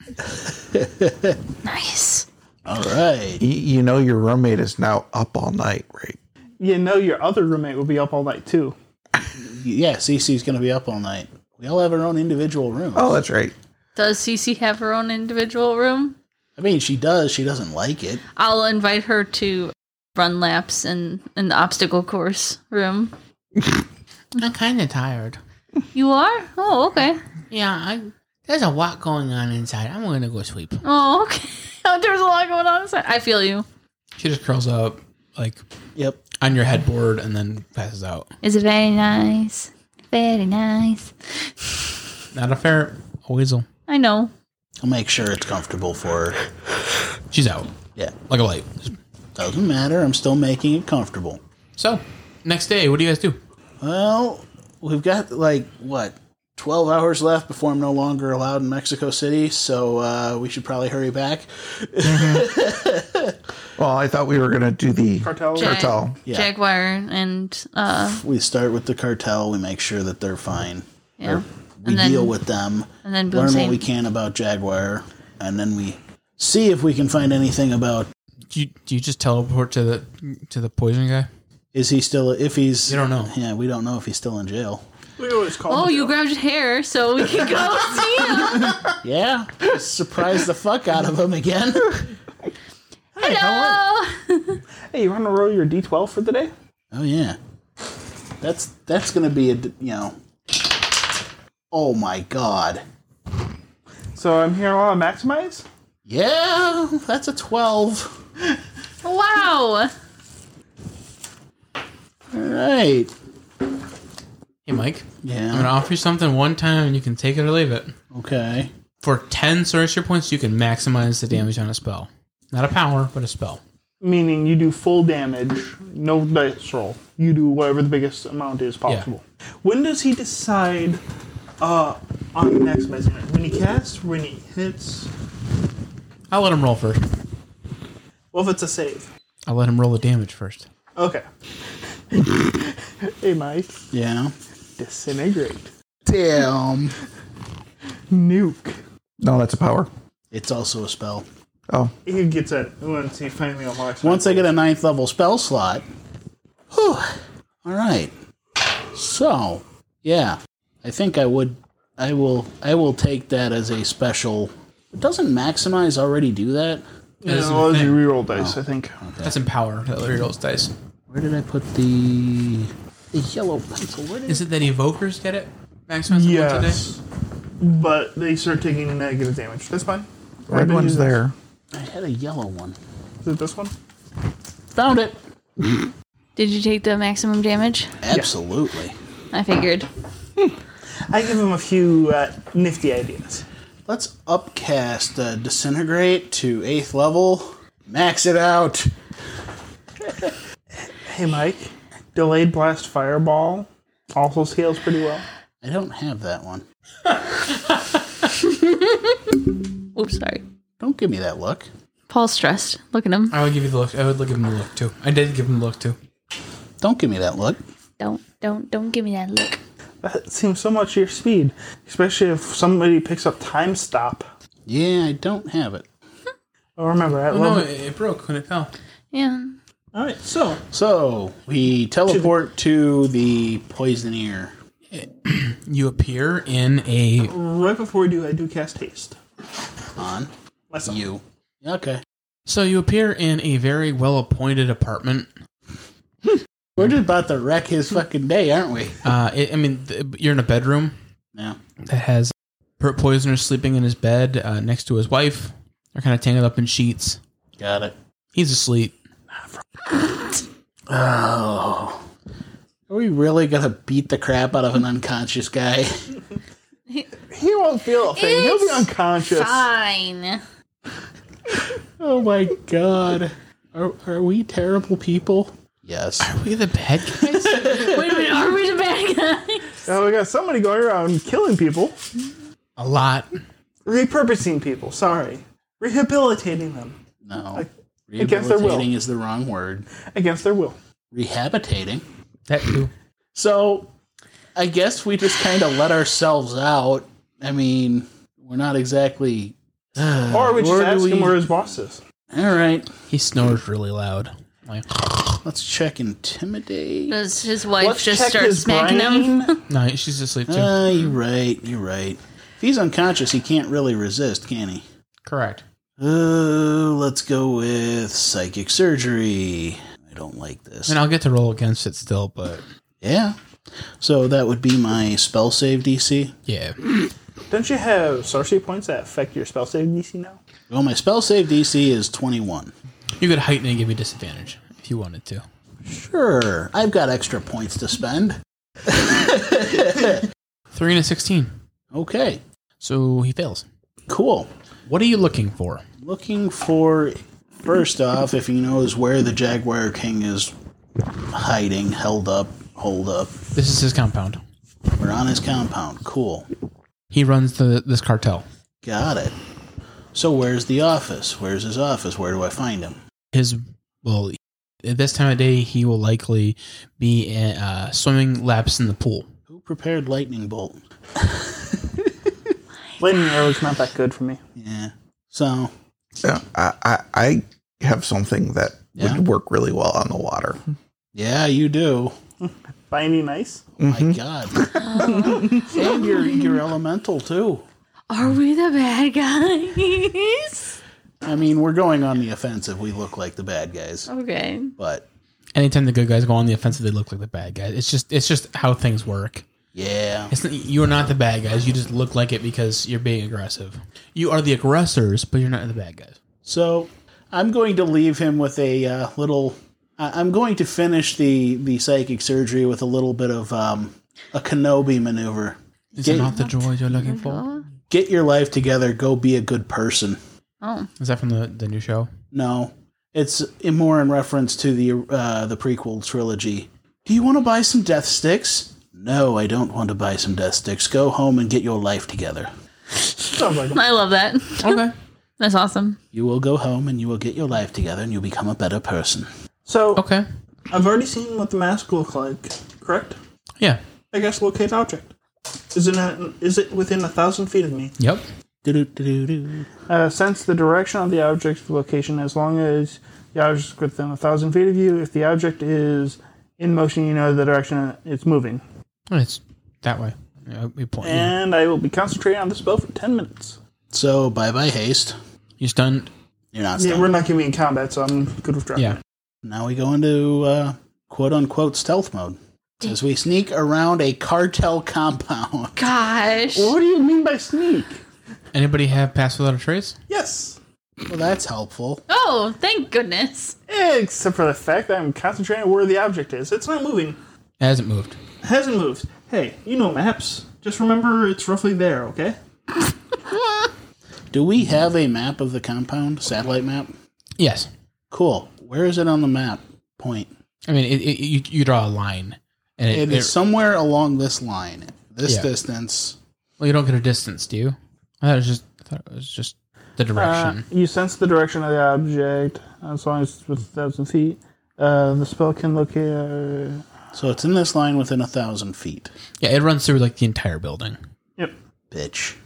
Nice. All right. you know your roommate is now up all night, right? You know your other roommate will be up all night, too. Yeah, Cece's going to be up all night. We all have our own individual rooms. Oh, that's right. Does Cece have her own individual room? I mean, she does. She doesn't like it. I'll invite her to run laps in the obstacle course room. I'm kind of tired. You are? Oh, okay. Yeah, there's a lot going on inside. I'm going to go sleep. Oh, okay. There's a lot going on inside. I feel you. She just curls up, like, Yep. on your headboard and then passes out. Is it very nice? Very nice. Not a ferret, a weasel. I know. I'll make sure it's comfortable for her. She's out, Yeah. like a light. Doesn't matter. I'm still making it comfortable. So, next day, what do you guys do? Well, we've got, 12 hours left before I'm no longer allowed in Mexico City, so we should probably hurry back. Well, I thought we were going to do the Cartel. cartel. Yeah. Jaguar and We start with the cartel. We make sure that they're fine. yeah. We And then- deal with them, and then Boom learn Saint. what we can about Jaguar, and then we see if we can find anything about. Do you just teleport to the poison guy? Is he still? If he's, You don't know. Yeah, we don't know if he's still in jail. Look at what it's called. Oh, you grabbed his hair so we can go see him. Yeah, surprise the fuck out of him again. Hello. Hey, you want to roll your D12 for the day? Oh yeah, that's gonna be Oh my god. So I'm hearing a lot of maximize. Yeah, that's a 12. Wow. All right. Hey, Mike. I'm Yeah. going to offer you something one time and you can take it or leave it. Okay. For 10 sorcery points, you can maximize the damage on a spell. Not a power, but a spell. Meaning you do full damage, no dice roll. You do whatever the biggest amount is possible. When does he decide on maximizing it? When he casts? When he hits? I'll let him roll first. Well, if it's a save. I'll let him roll the damage first. Okay. Hey, Mike. Yeah. Disintegrate. Damn. Nuke. No, that's a power. It's also a spell. Oh, He gets it once he finally unlocks. Once I get a 9th level spell slot. Whew. All right. So, yeah. I think I will take that as a special. Doesn't maximize already do that? Yeah, That's well, the you thing. reroll dice, I think. That's empower. That rerolls dice. Where did I put the yellow pencil? Where did Is it that evokers get it? Maximize it once a day? Yes. But they start taking negative damage. That's fine. red been one's using- there. I had a yellow one. Is it this one? Found it. Did you take the maximum damage? Absolutely. I figured. I give him a few nifty ideas. Let's upcast Disintegrate to 8th level. Max it out. Hey, Mike. Delayed Blast Fireball also scales pretty well. I don't have that one. Oops, sorry. Don't give me that look. Paul's stressed. Look at him. I would give you the look. I would give him the look too. I did give him the look too. Don't give me that look. Don't give me that look. That seems so much your speed, especially if somebody picks up Time Stop. Yeah, I don't have it. Oh, remember, I Oh, love no, it. it broke when it fell. Yeah. All right, so So, we teleport to the Poisoneer. You appear in a... right before we do, I do cast Haste. On Myself. you. Okay. So you appear in a very well-appointed apartment. We're just about to wreck his fucking day, aren't we? You're in a bedroom Yeah. that has Poisoner sleeping in his bed next to his wife. They're kind of tangled up in sheets. Got it. He's asleep. Oh. Are we really gonna beat the crap out of an unconscious guy? He won't feel a thing. He'll be unconscious. Fine. Oh my god. Are we terrible people? Yes. Are we the bad guys? Wait a minute, are we the bad guy? Now we got somebody going around killing people, A lot. repurposing people. Sorry, rehabilitating them No. against their will. Rehabilitating is the wrong word. against their will. Rehabitating. That too. So, I guess we just kind of let ourselves out. I mean, we're not exactly. Or we just Where do ask him we- where his boss is. All right. He snores really loud. Like, Let's check Intimidate. Does his wife Let's just check start his smacking him? brain. no, she's asleep too. You're right. You're right. If he's unconscious, he can't really resist, can he? Correct. Let's go with Psychic Surgery. I don't like this. And I'll get to roll against it still, but Yeah. So that would be my spell save DC. yeah. Don't you have sorcery points that affect your spell save DC now? Well, my spell save DC is 21. You could heighten and give me disadvantage if you wanted to. Sure, I've got extra points to spend. 3 and a 16. Okay, So he fails. cool. What are you looking for? Looking for, first off, if he knows where the Jaguar King is hiding, held up, hold up. This is his compound. We're on his compound. Cool. He runs this cartel. Got it. So where's the office? Where's his office? Where do I find him? Well, at this time of day, he will likely be swimming laps in the pool. Who prepared lightning bolt? Lightning arrow's not that good for me. Yeah. So, Yeah, I have something that Yeah? would work really well on the water. yeah, you do. Binding ice? My God. And you're elemental too. Are we the bad guys? I mean, we're going on the offensive. We look like the bad guys, Okay. but Anytime the good guys go on the offensive, they look like the bad guys. It's just how things work. yeah. You're not the bad guys. You just look like it because you're being aggressive. You are the aggressors, but you're not the bad guys. So I'm going to leave him with a little. I'm going to finish the psychic surgery with a little bit of a Kenobi maneuver. Is it not the joy you're looking for? Get your life together. Go be a good person. Oh. Is that from the new show? No, it's more in reference to the prequel trilogy. Do you want to buy some death sticks? No, I don't want to buy some death sticks. Go home and get your life together. Sounds like I love that. Okay. That's awesome. You will go home and you will get your life together and you'll become a better person. So, Okay. I've already seen what the mask looks like, correct? Yeah. I guess locate object. Is it within 1,000 feet of me? Yep. Do-do-do-do-do. Sense the direction of the object's location as long as the object is within 1,000 feet of you. If the object is in motion, you know the direction it's moving. It's that way. Yeah, we point. And I will be concentrating on the spell for 10 minutes. So, bye-bye haste. You stunned. You're not Yeah, stunned. we're not going to be in combat, so I'm good with dropping. Yeah. Now we go into quote-unquote stealth mode. As we sneak around a cartel compound. Gosh. What do you mean by sneak? Anybody have Pass Without a Trace? Yes. Well, that's helpful. Oh, thank goodness. Except for the fact that I'm concentrating where the object is. It's not moving. It hasn't moved. It hasn't moved. Hey, you know maps. Just remember it's roughly there, okay? Do we have a map of the compound? Satellite map? Yes. Cool. Where is it on the map? Point. I mean, you draw a line, and It is somewhere along this line. This Yeah. distance. well, you don't get a distance, do you? I thought it was just the direction. You sense the direction of the object as long as it's within 1,000 feet. The spell can locate. So it's in this line within 1,000 feet. Yeah, it runs through like the entire building. Yep. Bitch.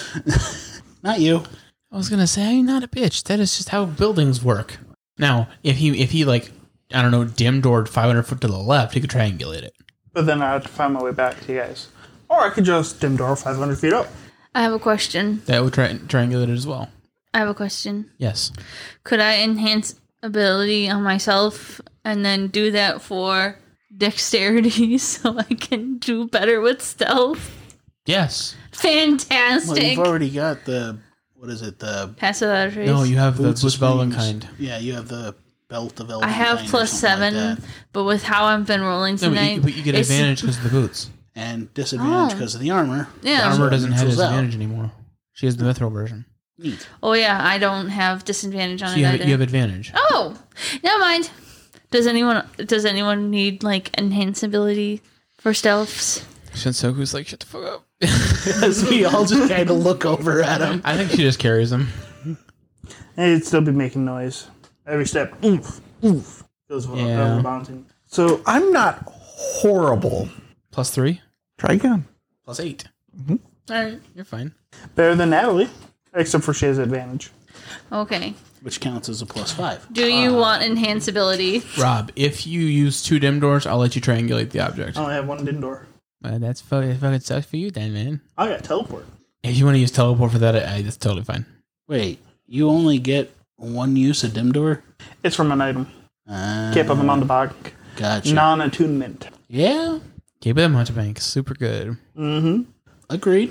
Not you. I was gonna say, I'm not a bitch. That is just how buildings work. Now, if he like, I don't know, dim doored 500 foot to the left, he could triangulate it. But then I have to find my way back to you guys. Or I could just dim door 500 feet up. I have a question. That would triangulate it as well. I have a question. Yes. Could I enhance ability on myself and then do that for dexterity so I can do better with stealth? Yes. Well, Fantastic. you've already got the, what is it, the Pass without a trace. No, you have the boots of Boots of Elven springs. kind. Yeah, you have the belt of Elven I have kind or plus something 7, like that. but with how I've been rolling No, tonight, but you get it's- advantage because of the boots. And disadvantage Oh. because of the armor. Yeah. Armor doesn't have neutrals out. disadvantage anymore. She has the mithril version. Neat. Oh yeah, I don't have disadvantage on So it you either. have advantage. Oh, never mind. Does anyone need like enhance ability for stealths? Shinsoku's like, shut the fuck up. As we all just kind of look over at him. I think she just carries him. And it'd still be making noise. Every step. Oof. Oof. Goes Yeah. bouncing. So I'm not horrible. +3, Try again. +8. All right, you're fine. better than Natalie. Except for she has advantage. Okay. Which counts as a +5. Do you want enhance ability? Rob, if you use 2 dim doors, I'll let you triangulate the object. I only have one dim door. That's fucking sucks for you then, man. I got teleport. If you want to use teleport for that, that's totally fine. Wait, you only get one use of dim door? It's from an item. Keep up on the bog. Gotcha. Non-attunement. Yeah, Keep it in Mountebank. Super good. Mm-hmm. agreed.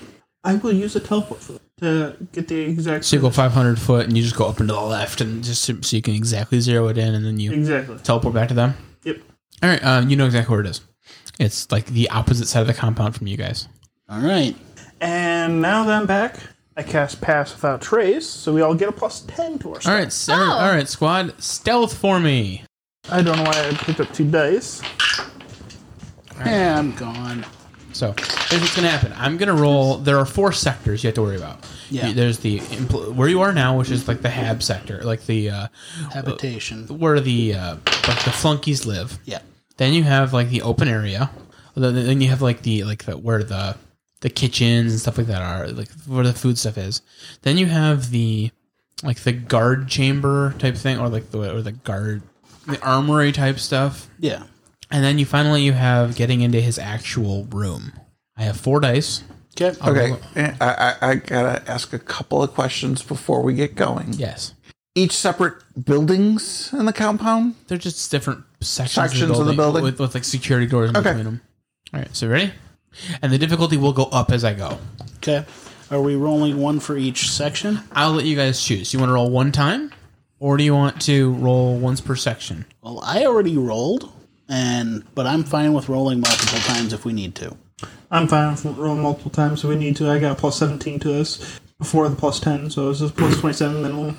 I will use a teleport for that to get the exact. So you go 500 foot and you just go up and to the left, and just so you can exactly zero it in, and then you Exactly. teleport back to them. Yep. All right, you know exactly where it is. It's like the opposite side of the compound from you guys. All right. And now that I'm back, I cast Pass Without Trace, so we all get a +10 to our stealth. All right, all right, squad, stealth for me. I don't know why I picked up 2 dice. Yeah, I'm gone. So here's what's gonna happen. I'm gonna roll. There are 4 sectors you have to worry about. Yeah. There's the where you are now, which is like the Hab sector, like the Habitation. where the like the flunkies live. Yeah. Then you have like the open area. Then you have like the where the kitchens and stuff like that are, like where the food stuff is. Then you have the guard chamber type thing, or like the armory type stuff. Yeah. And then you have getting into his actual room. I have 4 dice. Okay. Okay, I gotta ask a couple of questions before we get going. Yes. Each separate buildings in the compound? They're just different sections Of the building? with like security doors in between them. All right, so ready? And the difficulty will go up as I go. Okay. Are we rolling one for each section? I'll let you guys choose. You want to roll one time, or do you want to roll once per section? Well, I already rolled, but I'm fine with rolling multiple times if we need to. I'm fine with rolling multiple times if we need to. I got +17 to this before the +10, so it's just +27 minimum.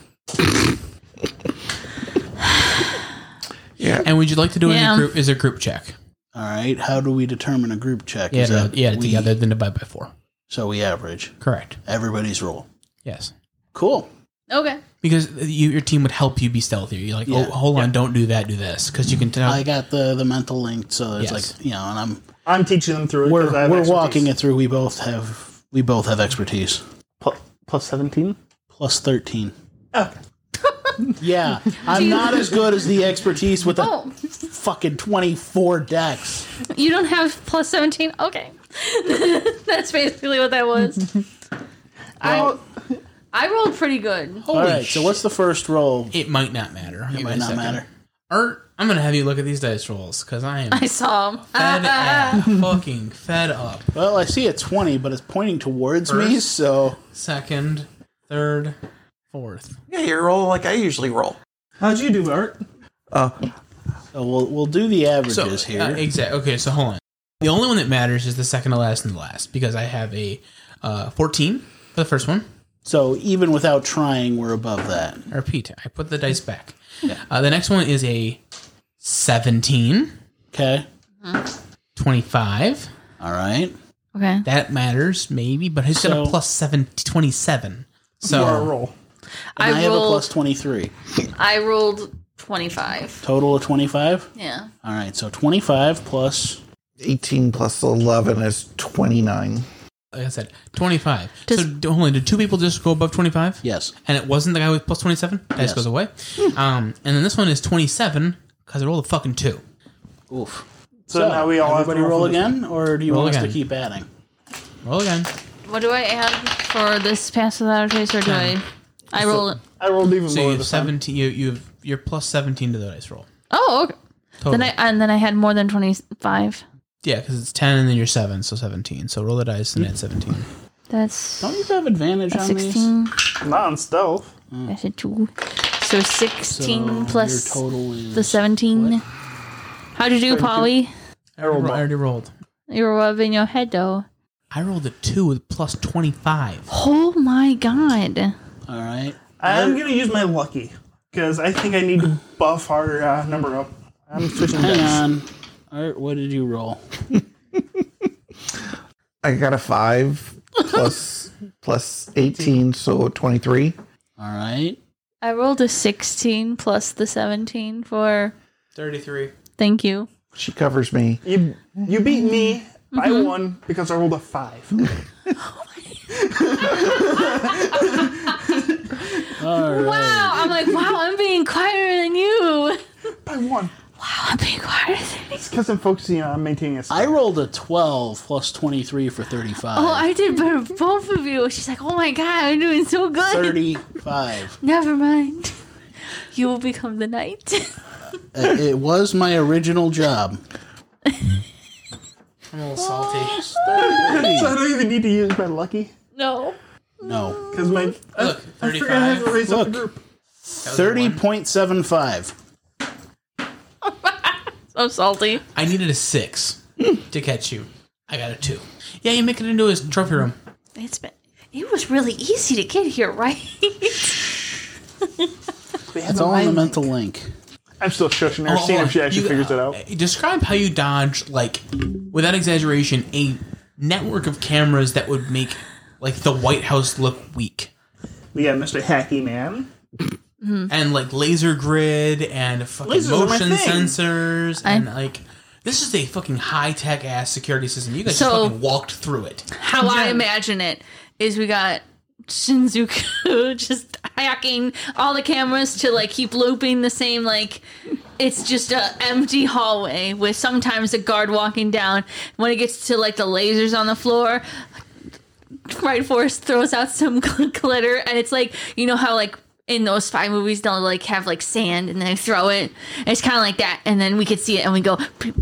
Yeah. And would you like to do it as a group check? All right. How do we determine a group check? Yeah, together, then divide by 4. So we average. Correct. Everybody's roll. Yes. Cool. Okay. Because your team would help you be stealthier. You're like, oh, hold on, don't do that, do this. Because you can tell. I got the mental link, so it's Yes. like, and I'm teaching them through it. 'cause I have we're expertise. walking it through. We both have expertise. +17? Plus 13. Okay. Yeah, I'm not as good as the expertise with the Oh, fucking 24 decks. you don't have +17? Okay. That's basically what that was. I rolled pretty good. Holy All right, so what's the first roll? It might not matter. It might not matter. Art, I'm going to have you look at these dice rolls, because I am I saw him. fucking fed up. Well, I see a 20, but it's pointing towards me, so... Second, third, fourth. Yeah, you roll like I usually roll. How'd you do, Art? So we'll do the averages here. Exactly. Okay, so hold on. The only one that matters is the second to last and the last, because I have a 14 for the first one. So even without trying, we're above that. I repeat, I put the dice back. The next one is a 17, Okay. 25. All right. Okay. That matters, maybe, but he's got a So- plus 27. So For a roll. And I have a rolled. plus 23. I rolled 25. Total of 25? Yeah. All right, so 25 plus... 18 plus 11 is 29. like I said, 25. Did 2 people just go above 25? Yes. And it wasn't the guy with plus 27? Dice Yes. goes away. And then this one is 27, because I rolled a fucking 2. Oof. So now we all have to everybody roll for this again, or do you Roll want us again. to keep adding? Roll again. What do I add for this pass without a trace, or do I roll it? I rolled even So you lower have this time. 17. You're plus 17 to the dice roll. Oh, okay. Total. Then I had more than 25. Yeah, because it's 10 and then you're 7, so 17. So roll the dice and add 17. That's Don't you have advantage on these? 16. Not on stealth. That's a 2. So 16 So plus your total is the 17. How'd you do, Polly? I already rolled. You were rubbing your head, though. I rolled a 2 with plus 25. Oh my god. All right. I'm going to use my lucky because I think I need to buff our number up. I'm switching Hang dice. on. Art, what did you roll? I got a 5 plus 18, so 23. All right. I rolled a 16 plus the 17 for... 33. Thank you. She covers me. You beat me by 1 because I rolled a 5. All right. Wow. I'm like, wow, I'm being quieter than you. By 1. Wow, I'm being quieter than you. It's because I'm focusing on maintaining a I rolled a 12 plus 23 for 35. Oh, I did better than both of you. She's like, oh my god, I'm doing so good. 35. Never mind. You will become the knight. It was my original job. I'm a little salty. So I don't even need to use my lucky. No. No. Because my Look, I forgot I have to 35. raise up the Look. group. 30.75. So salty. I needed a 6 to catch you. I got a 2. Yeah, you make it into his trophy room. It was really easy to get here, right? It's all in the mental link. I'm still shushing her, seeing if she actually figures it out. Describe how you dodge, like, without exaggeration, a network of cameras that would make, like, the White House look weak. We got Mr. Hacky Man. And, like, laser grid and fucking Lasers are my motion thing. sensors. And, like, this is a fucking high-tech ass security system. You guys So- just fucking walked through it. How I imagine it is we got Shinjuku just hacking all the cameras to like keep looping the same, like it's just a empty hallway with sometimes a guard walking down. When it gets to like the lasers on the floor, Right Force throws out some glitter, and it's like, you know how like in those 5 movies they'll like have like sand and they throw it. It's kind of like that, and then we could see it and we go,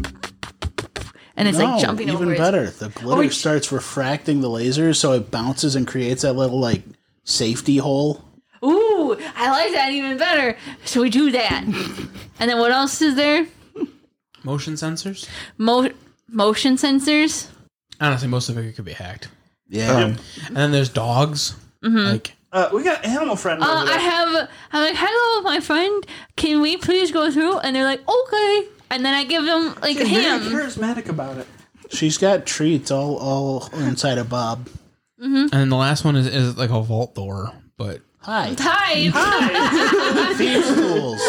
and it's like jumping even over. better. The glitter starts refracting the lasers, so it bounces and creates that little like safety hole. Ooh, I like that even better. So we do that, and then what else is there? Motion sensors? Motion sensors. Honestly, most of it could be hacked. Yeah. And then there's dogs. Like, We got Animal Friend over there. I'm like, hello, my friend. Can we please go through? And they're like, okay. And then I give them like a She's very ham. charismatic about it. She's got treats all inside of Bob. and then the last one is like a vault door, but Hi. Hi. Thieves tools.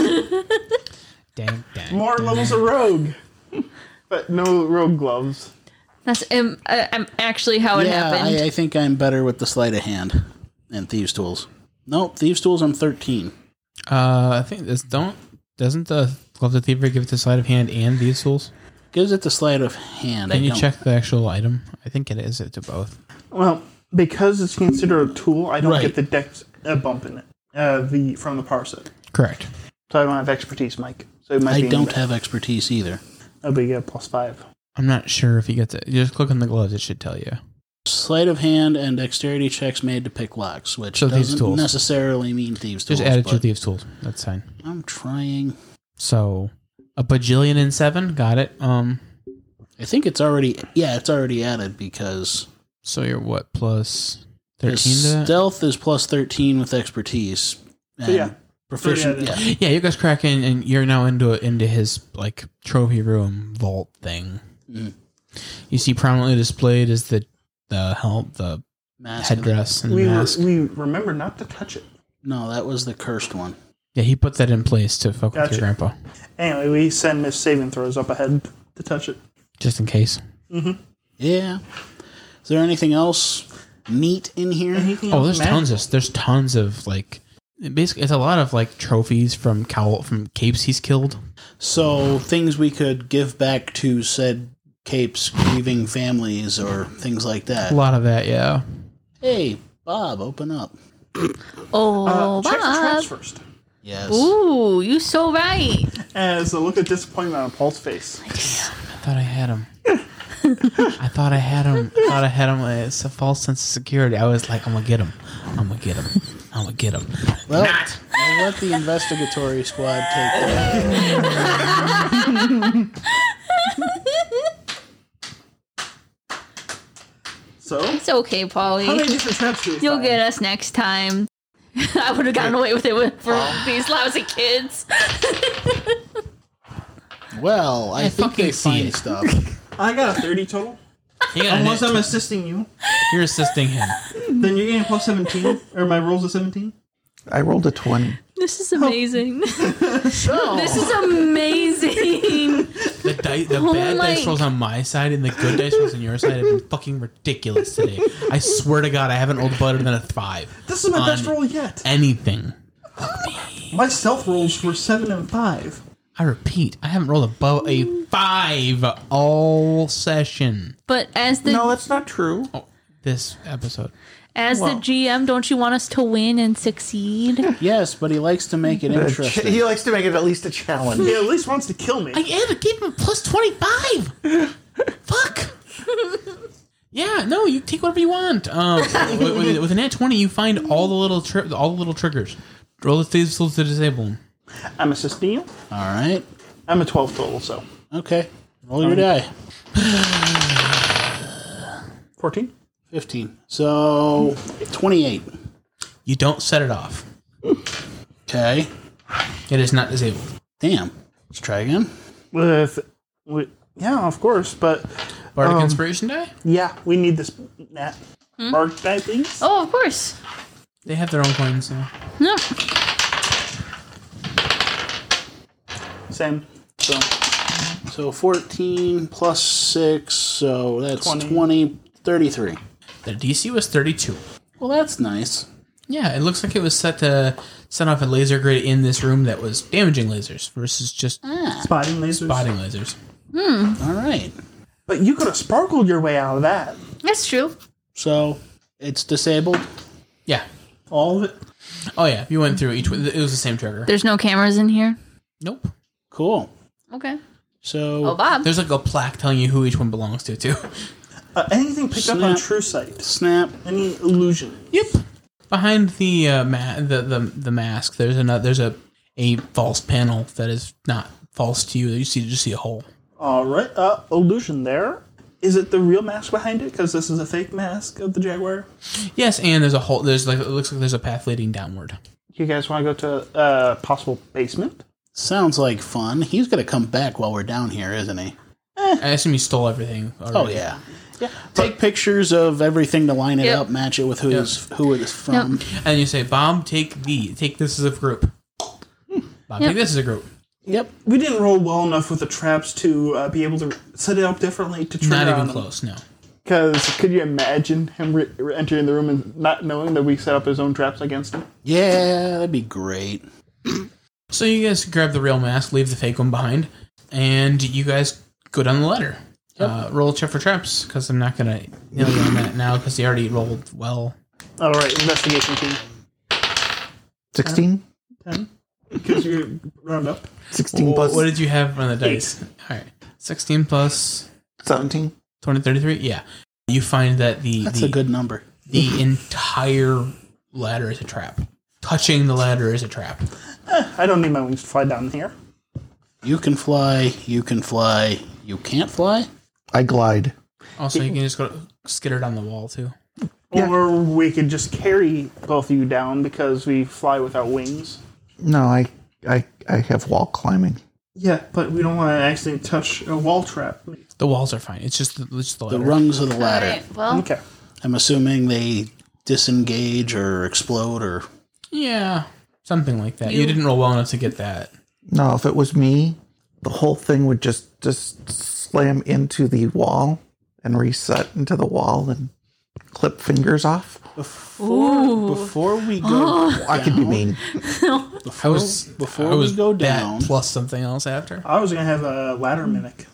dang. More levels of Rogue. But no Rogue gloves. That's actually how it Yeah, happened. I think I'm better with the sleight of hand and Thieves tools. Nope, Thieves tools I'm 13. I think doesn't the Glove of Thievery give it the sleight of hand and these tools? Gives it the sleight of hand. Can I you don't- check the actual item? I think it is to both. Well, because it's considered a tool, I don't Right. get the dex bump in it. From the power set. Correct. So I don't have expertise, Mike. So it might I be don't have expertise either. That'll be +5. I'm not sure if you get to. You just click on the gloves; it should tell you. Sleight of hand and dexterity checks made to pick locks, which So Thieves doesn't tools. necessarily mean Thieves Just tools. add it to but Thieves Tools. That's fine. I'm trying. So a bajillion and 7, got it. I think it's already added because So you're what, plus 13 his to that? stealth is plus 13 with expertise. And yeah. proficient. Yeah. Yeah. Yeah, you guys crack in, and you're now into his like trophy room vault thing. You see prominently displayed is the helm, the Mask. headdress, and the We mask. remember not to touch it. No, that was the cursed one. Yeah, he put that in place to fuck with Gotcha. your grandpa, Anyway, we send Miss Saving Throws up ahead to touch it. just in case. Yeah. Is there anything else neat in here? Oh, there's tons of like. Basically, it's a lot of like trophies from capes he's killed. So things we could give back to said capes grieving families or things like A that. lot of that, yeah. Hey, Bob, open up. Oh, Check the traps Bob. first. Yes. Ooh, you so right. As a look of disappointment on Paul's face. I thought I had him. I thought I had him. It's a false sense of security. I was like, I'm gonna get him. Well, we'll let the investigatory squad take that. So, It's okay, how Polly. many different traps do we You'll find? get us next time. I would have gotten away with it for these lousy kids. Well, I think fucking they see find it. stuff. I got a 30 total. You got Unless an I'm assisting you, You're assisting him. then you're getting +17. Or my roll's a 17. I rolled a 20. This is amazing. This is amazing. The bad my- dice rolls on my side and the good dice rolls on your side have been fucking ridiculous today. I swear to God, I haven't rolled better than a 5. This is my best On roll yet. Anything. My stealth rolls were 7 and 5. I repeat, I haven't rolled above a 5 all session. But as the No, that's not true. This episode. the GM, don't you want us to win and succeed? Yes, but he likes to make it interesting. He likes to make it at least a challenge. He at least wants to kill me. I am, but gave him plus 25. Fuck. Yeah, no, you take whatever you want. With an nat 20, you find all the little triggers. Roll the thieves to disable them. I'm assisting you. All right. I'm a 12 total, so Okay. Roll your die. 14. 15. So 28. You don't set it off. Okay. It is not disabled. Damn. Let's try again. Yeah, of course, but Bardic Inspiration die? yeah, we need this nat mark die things. Oh, of course. They have their own coins now. No. Same. So 14 plus 6, so that's 20 33. The DC was 32. Well, that's nice. Yeah, it looks like it was set to set off a laser grid in this room that was damaging lasers versus just Spotting lasers. spotting lasers. All right. But you could have sparkled your way out of that. That's true. So it's disabled. Yeah. All of it. Oh yeah, you went through each one. It was the same trigger. There's no cameras in here. Nope. Cool. Okay. So Oh, Bob. There's like a plaque telling you who each one belongs to too. Anything picked up on Snap. True Sight? snap. Any illusion? Yep. Behind the the mask, there's a false panel that is not false to you. You just see a hole. All right. Illusion there. Is it the real mask behind it? Because this is a fake mask of the Jaguar. Yes, and there's a hole. There's like it looks like there's a path leading downward. You guys want to go to a possible basement? Sounds like fun. He's going to come back while we're down here, isn't he? I assume you stole everything. Oh, already. yeah. Take pictures of everything to line it Yep. up, match it with who it is from. And you say, Bob, take this as a group. Bob, take this as a group. Yep. We didn't roll well enough with the traps to be able to set it up differently to trigger Not even on them. close. No. Because could you imagine him entering the room and not knowing that we set up his own traps against him? Yeah, that'd be great. So you guys grab the real mask, leave the fake one behind, and you guys go down the ladder. Roll a check for traps, because I'm not going to nail you on that now, because you already rolled well. All right, investigation team. 16? 10. Because you round up. 16 plus What did you have on the dice? All right. 16 plus 17? 20, 33? Yeah. You find that That's a good number. the entire ladder is a trap. Touching the ladder is a trap. I don't need my wings to fly down here. You can fly. You can fly. You can't fly? I glide. Also, you can just go skitter down the wall, too. Yeah. Or we could just carry both of you down because we fly without wings. No, I have wall climbing. Yeah, but we don't want to accidentally touch a wall trap. The walls are fine. It's just the The ladder. rungs of the All ladder. right. Well, Okay. I'm assuming they disengage or explode or... Yeah, something like that. You didn't roll well enough to get that. No, if it was me, the whole thing would just slam into the wall and reset into the wall and clip fingers off. Before we go I could be mean. before we go down, that plus something else after. I was going to have a ladder mimic.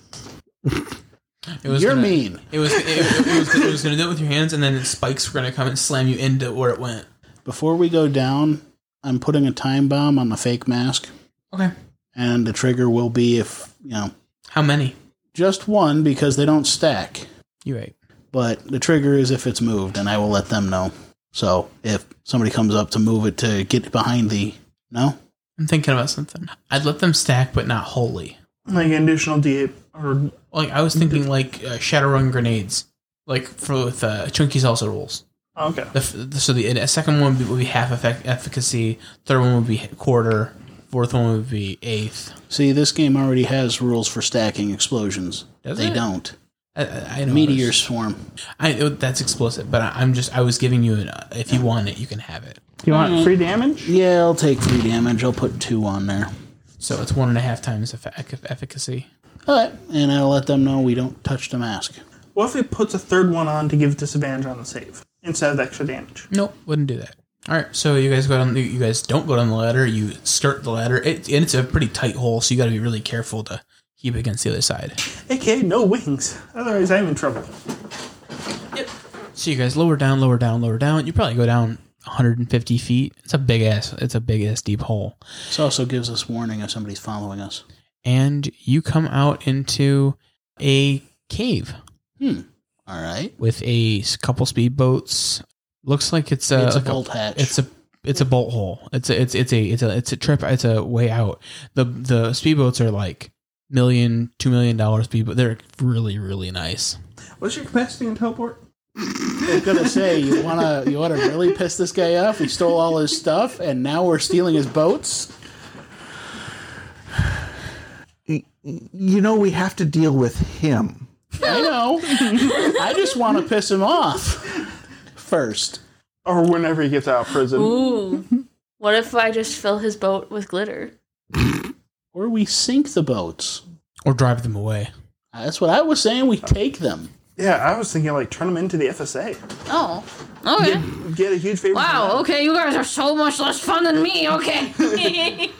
It was you're gonna, mean. It was going to do it with your hands, and then the spikes were going to come and slam you into where it went. Before we go down, I'm putting a time bomb on the fake mask, Okay. and the trigger will be How many? just one because they don't stack. You're right. But the trigger is if it's moved, and I will let them know. So if somebody comes up to move it to get behind no? I'm thinking about something. I'd let them stack, but not wholly. Like an additional D8 or Like I was thinking, like Shadowrun grenades, like with Chunky Salsa rolls. okay. So the second one would be half efficacy. Third one would be quarter. Fourth one would be eighth. See, this game already has rules for stacking explosions. Does they it? don't. I know Meteor swarm. that's explicit, but I was giving you if you want it, you can have it. Do you want free damage? Yeah, I'll take 3 damage. I'll put 2 on there. So it's 1.5 times efficacy. All right, and I'll let them know we don't touch the mask. What if it puts a third one on to give disadvantage on the save instead of extra damage? Nope, wouldn't do that. All right, so you guys go down. You guys don't go down the ladder. You skirt the ladder. It's a pretty tight hole, so you got to be really careful to keep it against the other side. AKA no wings. Otherwise, I'm in trouble. So you guys lower down. You probably go down 150 feet. It's a big ass deep hole. This also gives us warning if somebody's following us. And you come out into a cave. All All right. with a couple speedboats. Looks like it's It's a like bolt hatch. It's a bolt hole. It's a trip. It's a way out. The speedboats are like $1 million, $2 million speedboat. They're really, really nice. What's your capacity in teleport? I was gonna say, you wanna really piss this guy off? We stole all his stuff, and now we're stealing his boats. You know, we have to deal with him. I know. I just want to piss him off first. Or whenever he gets out of prison. Ooh. What if I just fill his boat with glitter? Or we sink the boats. Or drive them away. That's what I was saying. We take them. Yeah, I was thinking like turn him into the FSA. Oh. Okay. Get a huge favor. Wow, okay, you guys are so much less fun than me, okay.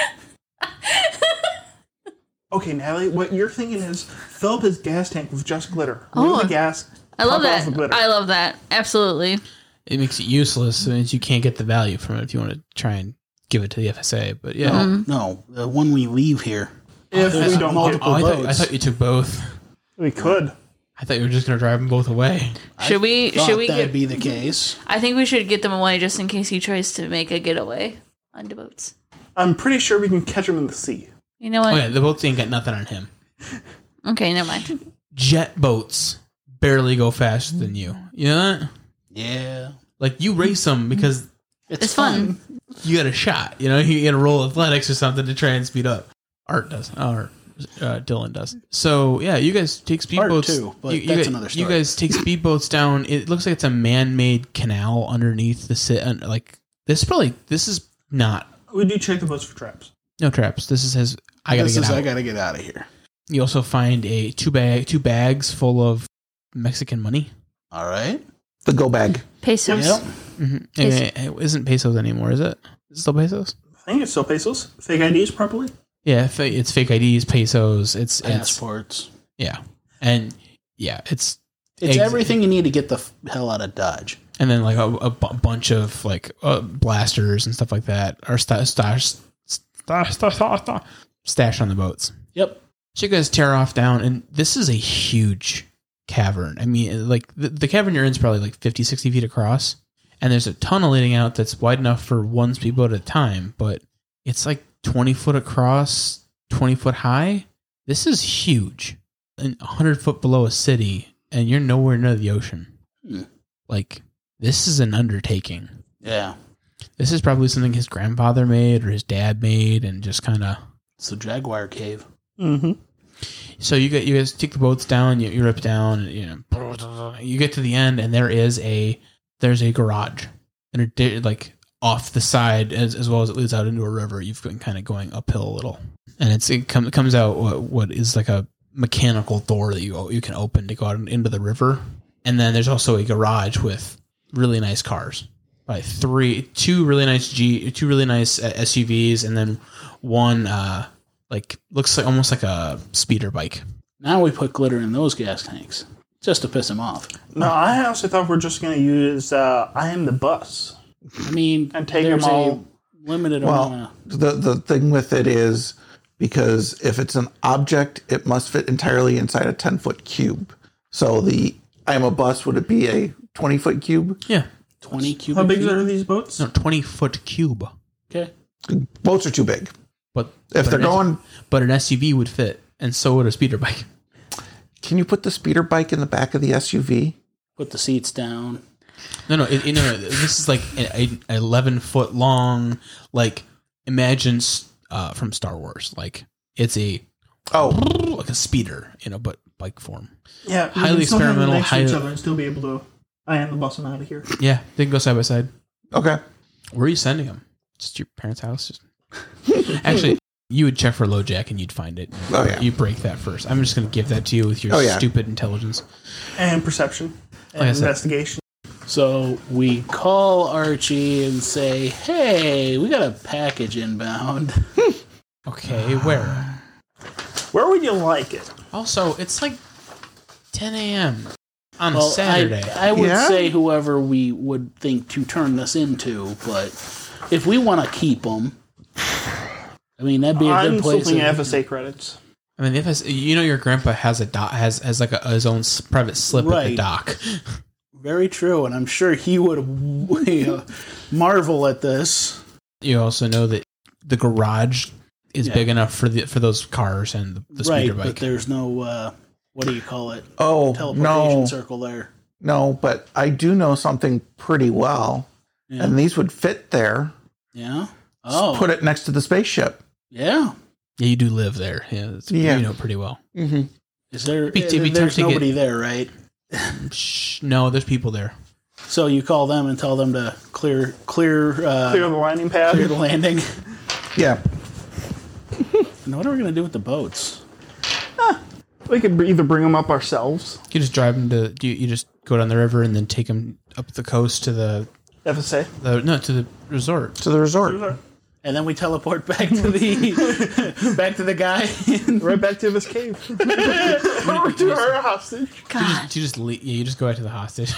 Okay, Natalie, what you're thinking is fill up his gas tank with just glitter. Oh. Remove the gas. I love top off the that. glitter. I love that. Absolutely. It makes it useless, so means you can't get the value from it if you want to try and give it to the FSA. But yeah. No, the one we leave here. If There's we don't multiple I boats. thought you took both. we could. I thought you were just going to drive them both away. Should we Thought get that'd be the case. I think we should get them away just in case he tries to make a getaway onto boats. I'm pretty sure we can catch him in the sea. You know what? Oh yeah, the boats ain't got nothing on him. Okay, never mind. Jet boats barely go faster than you. You know that? Yeah. Like, you race them because It's fun. you got a shot. You know, you get a roll athletics or something to try and speed up. Art does. Or Dylan does. So, yeah, you guys take speedboats. too, but you, that's guys, another story. You guys take speedboats down. It looks like it's a man-made canal underneath the like, this is not. We do check the boats for traps. No traps. This is his. I gotta get out of here. You also find a two bags full of Mexican money. All right. The go bag. Pesos. Yep. Mm-hmm. Pesos. It isn't pesos anymore, is it? Is it still pesos? I think it's still pesos. Fake IDs, probably. Yeah, it's fake IDs, pesos. It's Passports. yeah, and yeah, it's everything you need to get the hell out of Dodge. and then like a bunch of like blasters and stuff like that are stashed on the boats. Yep. So you guys tear off down, and this is a huge cavern. I mean, like the cavern you're in is probably like 50, 60 feet across, and there's a tunnel leading out that's wide enough for one speedboat at a time, but it's like 20 foot across, 20 foot high. This is huge. And 100 foot below a city, and you're nowhere near the ocean. Like, this is an undertaking. Yeah. This is probably something his grandfather made or his dad made, and just kind of. It's the Jaguar Cave. Mm-hmm. So you guys take the boats down, you rip down, you get to the end, and there's a garage, and like off the side as well as it leads out into a river. You've been kind of going uphill a little, and it comes out what is like a mechanical door that you can open to go out into the river, and then there's also a garage with really nice cars, like two really nice SUVs, and then one like looks like almost like a speeder bike. Now we put glitter in those gas tanks just to piss him off. No, I also thought we're just going to use I Am the Bus. I mean, And take there's them all. a limited Well, amount the thing with it is because if it's an object, it must fit entirely inside a 10-foot cube. So I Am a Bus, would it be a 20-foot cube? Yeah, 20 cubic How big feet. are these boats? no, 20-foot cube. Okay. Boats are too big. But If they're going, but an SUV would fit, and so would a speeder bike. can you put the speeder bike in the back of the SUV? Put the seats down. No. This is like an 11-foot long. Like, imagine from Star Wars. Like, it's like a speeder, but bike form. Yeah, we Highly can still have them experimental, next to each highly- other and still be able to I Am the Bus them out of here. Yeah, they can go side by side. Okay. Where are you sending them? Just your parents' house? Actually, you would check for LoJack and you'd find it. Oh, yeah. You break that first. I'm just going to give that to you with your Oh, yeah. stupid intelligence. And perception. And Like I said. investigation. So we call Archie and say, hey, we got a package inbound. Okay, where? Where would you like it? Also, it's like 10 a.m. on Well, Saturday. I would Yeah? say whoever we would think to turn this into, but if we want to keep them, I mean, that'd be a I'm good still place. thinking to- FSA credits. I mean, your grandpa has a dock, has like his own private slip at the Right. dock. Very true, and I'm sure he would marvel at this. You also know that the garage is Yeah. big enough for those cars and the Right, speeder but bike. there's no, what do you call it? Oh, Teleportation no. circle there. No, but I do know something pretty well. Yeah. And these would fit there. Yeah. Just Oh, put it next to the spaceship. yeah. Yeah, you do live there. Yeah, Yeah. You know pretty well. Mm-hmm. Is there? It'd be tough There's to get- nobody there, right? Shh, no, there's people there. So you call them and tell them to clear Clear the landing pad. the landing. Yeah. And what are we gonna do with the boats? We could either bring them up ourselves. You just drive them to. You just go down the river and then take them up the coast to the FSA. to the resort. To the resort. And then we teleport back to the guy. Right back to this cave. Over to our hostage. God. You just go out to the hostage.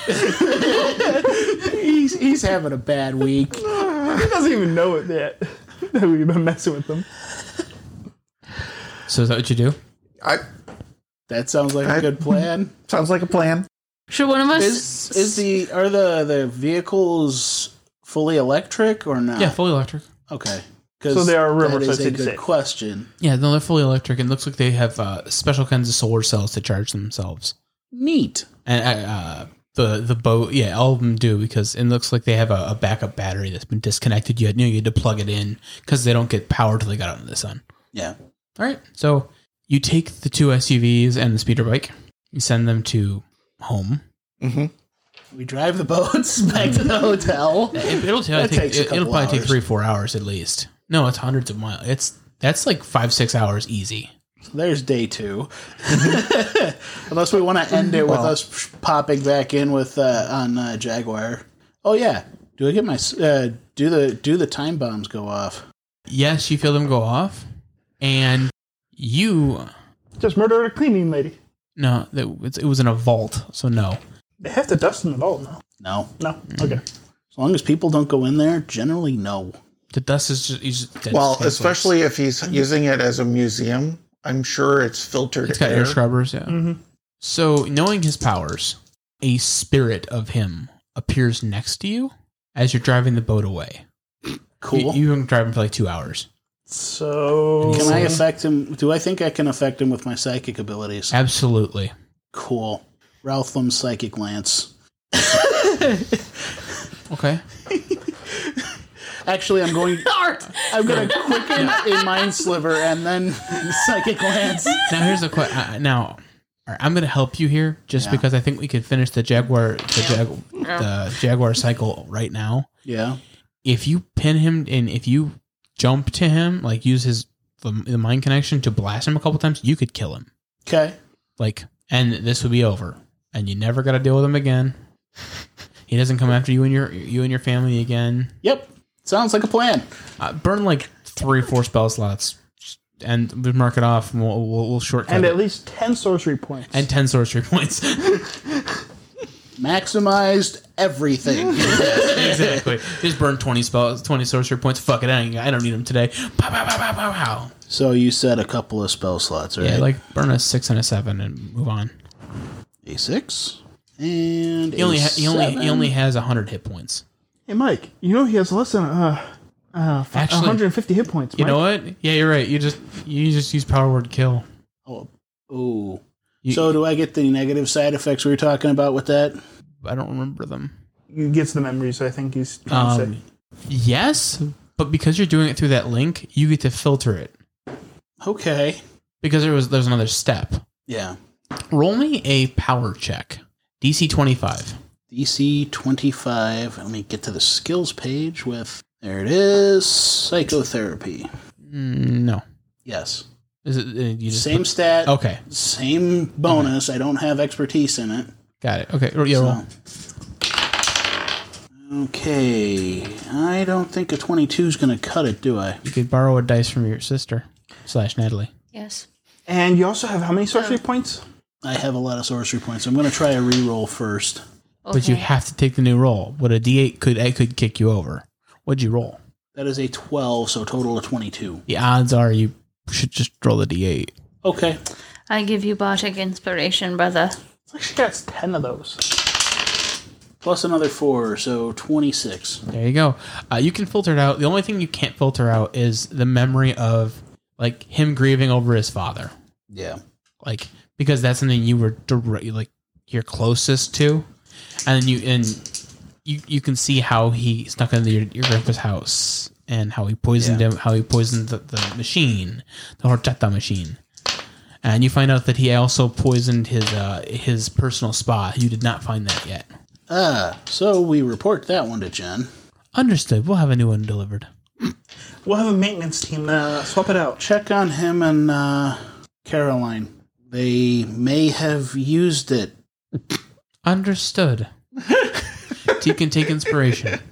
he's having a bad week. He doesn't even know it yet. That we've been messing with them. So is that what you do? That sounds like a good plan. Sounds like a plan. Should one of us Are the vehicles fully electric or not? Yeah, fully electric. Okay. So they are that is Riverside a City good safe. question. Yeah, no, they're fully electric, and it looks like they have special kinds of solar cells to charge themselves. Neat. And the boat, yeah, all of them do, because it looks like they have a backup battery that's been disconnected. You had to plug it in because they don't get power till they got out in the sun. Yeah. All right, so you take the 2 SUVs and the speeder bike, you send them to home. Mm-hmm. We drive the boats back to the hotel. It'll That takes a couple probably take hours. 3-4 hours at least. No, it's hundreds of miles. That's like 5-6 hours easy. So there's day 2. Unless we want to end it with us popping back in with on Jaguar. Oh yeah. Do I get my do the time bombs go off? Yes, you feel them go off, and you Just murdered a cleaning lady. no, it was in a vault, so no. They have to dust in the vault now. No. No. Okay. As long as people don't go in there, generally no. The dust is just dead Well, sand especially if he's using it as a museum, I'm sure it's filtered it's got air scrubbers, yeah. Mm-hmm. So, knowing his powers, a spirit of him appears next to you as you're driving the boat away. Cool. You've been driving for like 2 hours. So Can I affect him? Do I think I can affect him with my psychic abilities? Absolutely. Cool. Ralphum's psychic lance. Okay. Actually, I'm going Art. to quicken a mind sliver and then psychic lance. Now here's the question. Now, all right, I'm going to help you here just Yeah. because I think we could finish the Jaguar cycle right now. Yeah. If you pin him and if you jump to him, like use the mind connection to blast him a couple times, you could kill him. Okay. Like, and this would be over, and you never got to deal with him again. He doesn't come after you and your family again. Yep. Sounds like a plan. Burn like 3 or 4 spell slots, and we mark it off. And we'll shortcut and it. at least 10 sorcery points. And 10 sorcery points. Maximized everything. Exactly. Just burn 20 sorcery points. Fuck it, I don't need them today. Pow, pow, pow, pow, pow, pow. So you said a couple of spell slots, right? Yeah, like burn a 6 and a 7 and move on. A6 and He only has 100 hit points. Hey, Mike, you know he has less than Actually, 150 hit points. You Mike. know what? Yeah, you're right. You just use power word kill. Oh, ooh. You- So do I get the negative side effects we were talking about with that? I don't remember them. He gets the memories, I think he's trying to say. Yes, but because you're doing it through that link, you get to filter it Okay. because there's another step. Yeah. Roll me a power check, DC 25. DC 25. Let me get to the skills page with. There it is. Psychotherapy. No, Yes. is it you just Same stat. Okay, Same bonus. I don't have expertise in it. got it. Okay, yeah, roll. Okay. I don't think a 22 is going to cut it, do I? You could borrow a dice from your sister / Natalie. Yes. And you also have how many sorcery points? I have a lot of sorcery points. I'm going to try a reroll first. But you Okay. have to take the new roll. What a D8 could kick you over. What'd you roll? That is a 12, so total of 22. The odds are you should just roll a D8. Okay. I give you Bardic Inspiration, brother. It's like she got 10 of those. Plus another 4, so 26. There you go. You can filter it out. The only thing you can't filter out is the memory of like him grieving over his father. Yeah. Like because that's something you were like you're closest to, and you can see how he snuck into your grandpa's house and how he poisoned him, how he poisoned the machine, the Horchata machine. And you find out that he also poisoned his personal spa. You did not find that yet. So we report that one to Jen. Understood. We'll have a new one delivered. We'll have a maintenance team swap it out. Check on him and Caroline. They may have used it. Understood. You can take inspiration.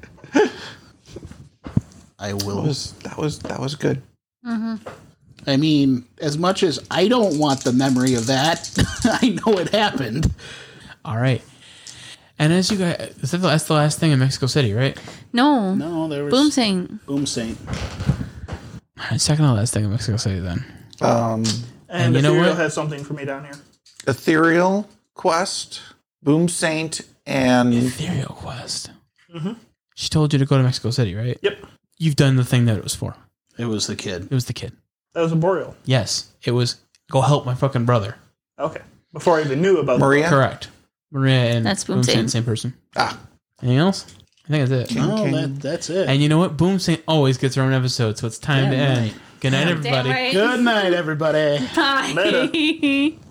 I will. That was good. I mean, as much as I don't want the memory of that, I know it happened. All right. And as you guys, that's the last thing in Mexico City, right? No. No, there was Boom Saint. Boom Saint. All right, second to last thing in Mexico City then. And you know Ethereal what? has something for me down here. Ethereal Quest, Boom Saint, and Ethereal Quest. She told you to go to Mexico City, right? Yep. You've done the thing that it was for. It was the kid. It was the kid. That was a Boreal. Yes, it was go help my fucking brother. Okay. Before I even knew about Maria. Correct. Maria and That's Boom Saint. same person. Ah, Anything else? I think that's it. No, King. that's it. And you know what? Boom Saint always gets her own episode, so it's time Damn to end. right. Good night, Damn everybody. right. Good night, everybody. Bye.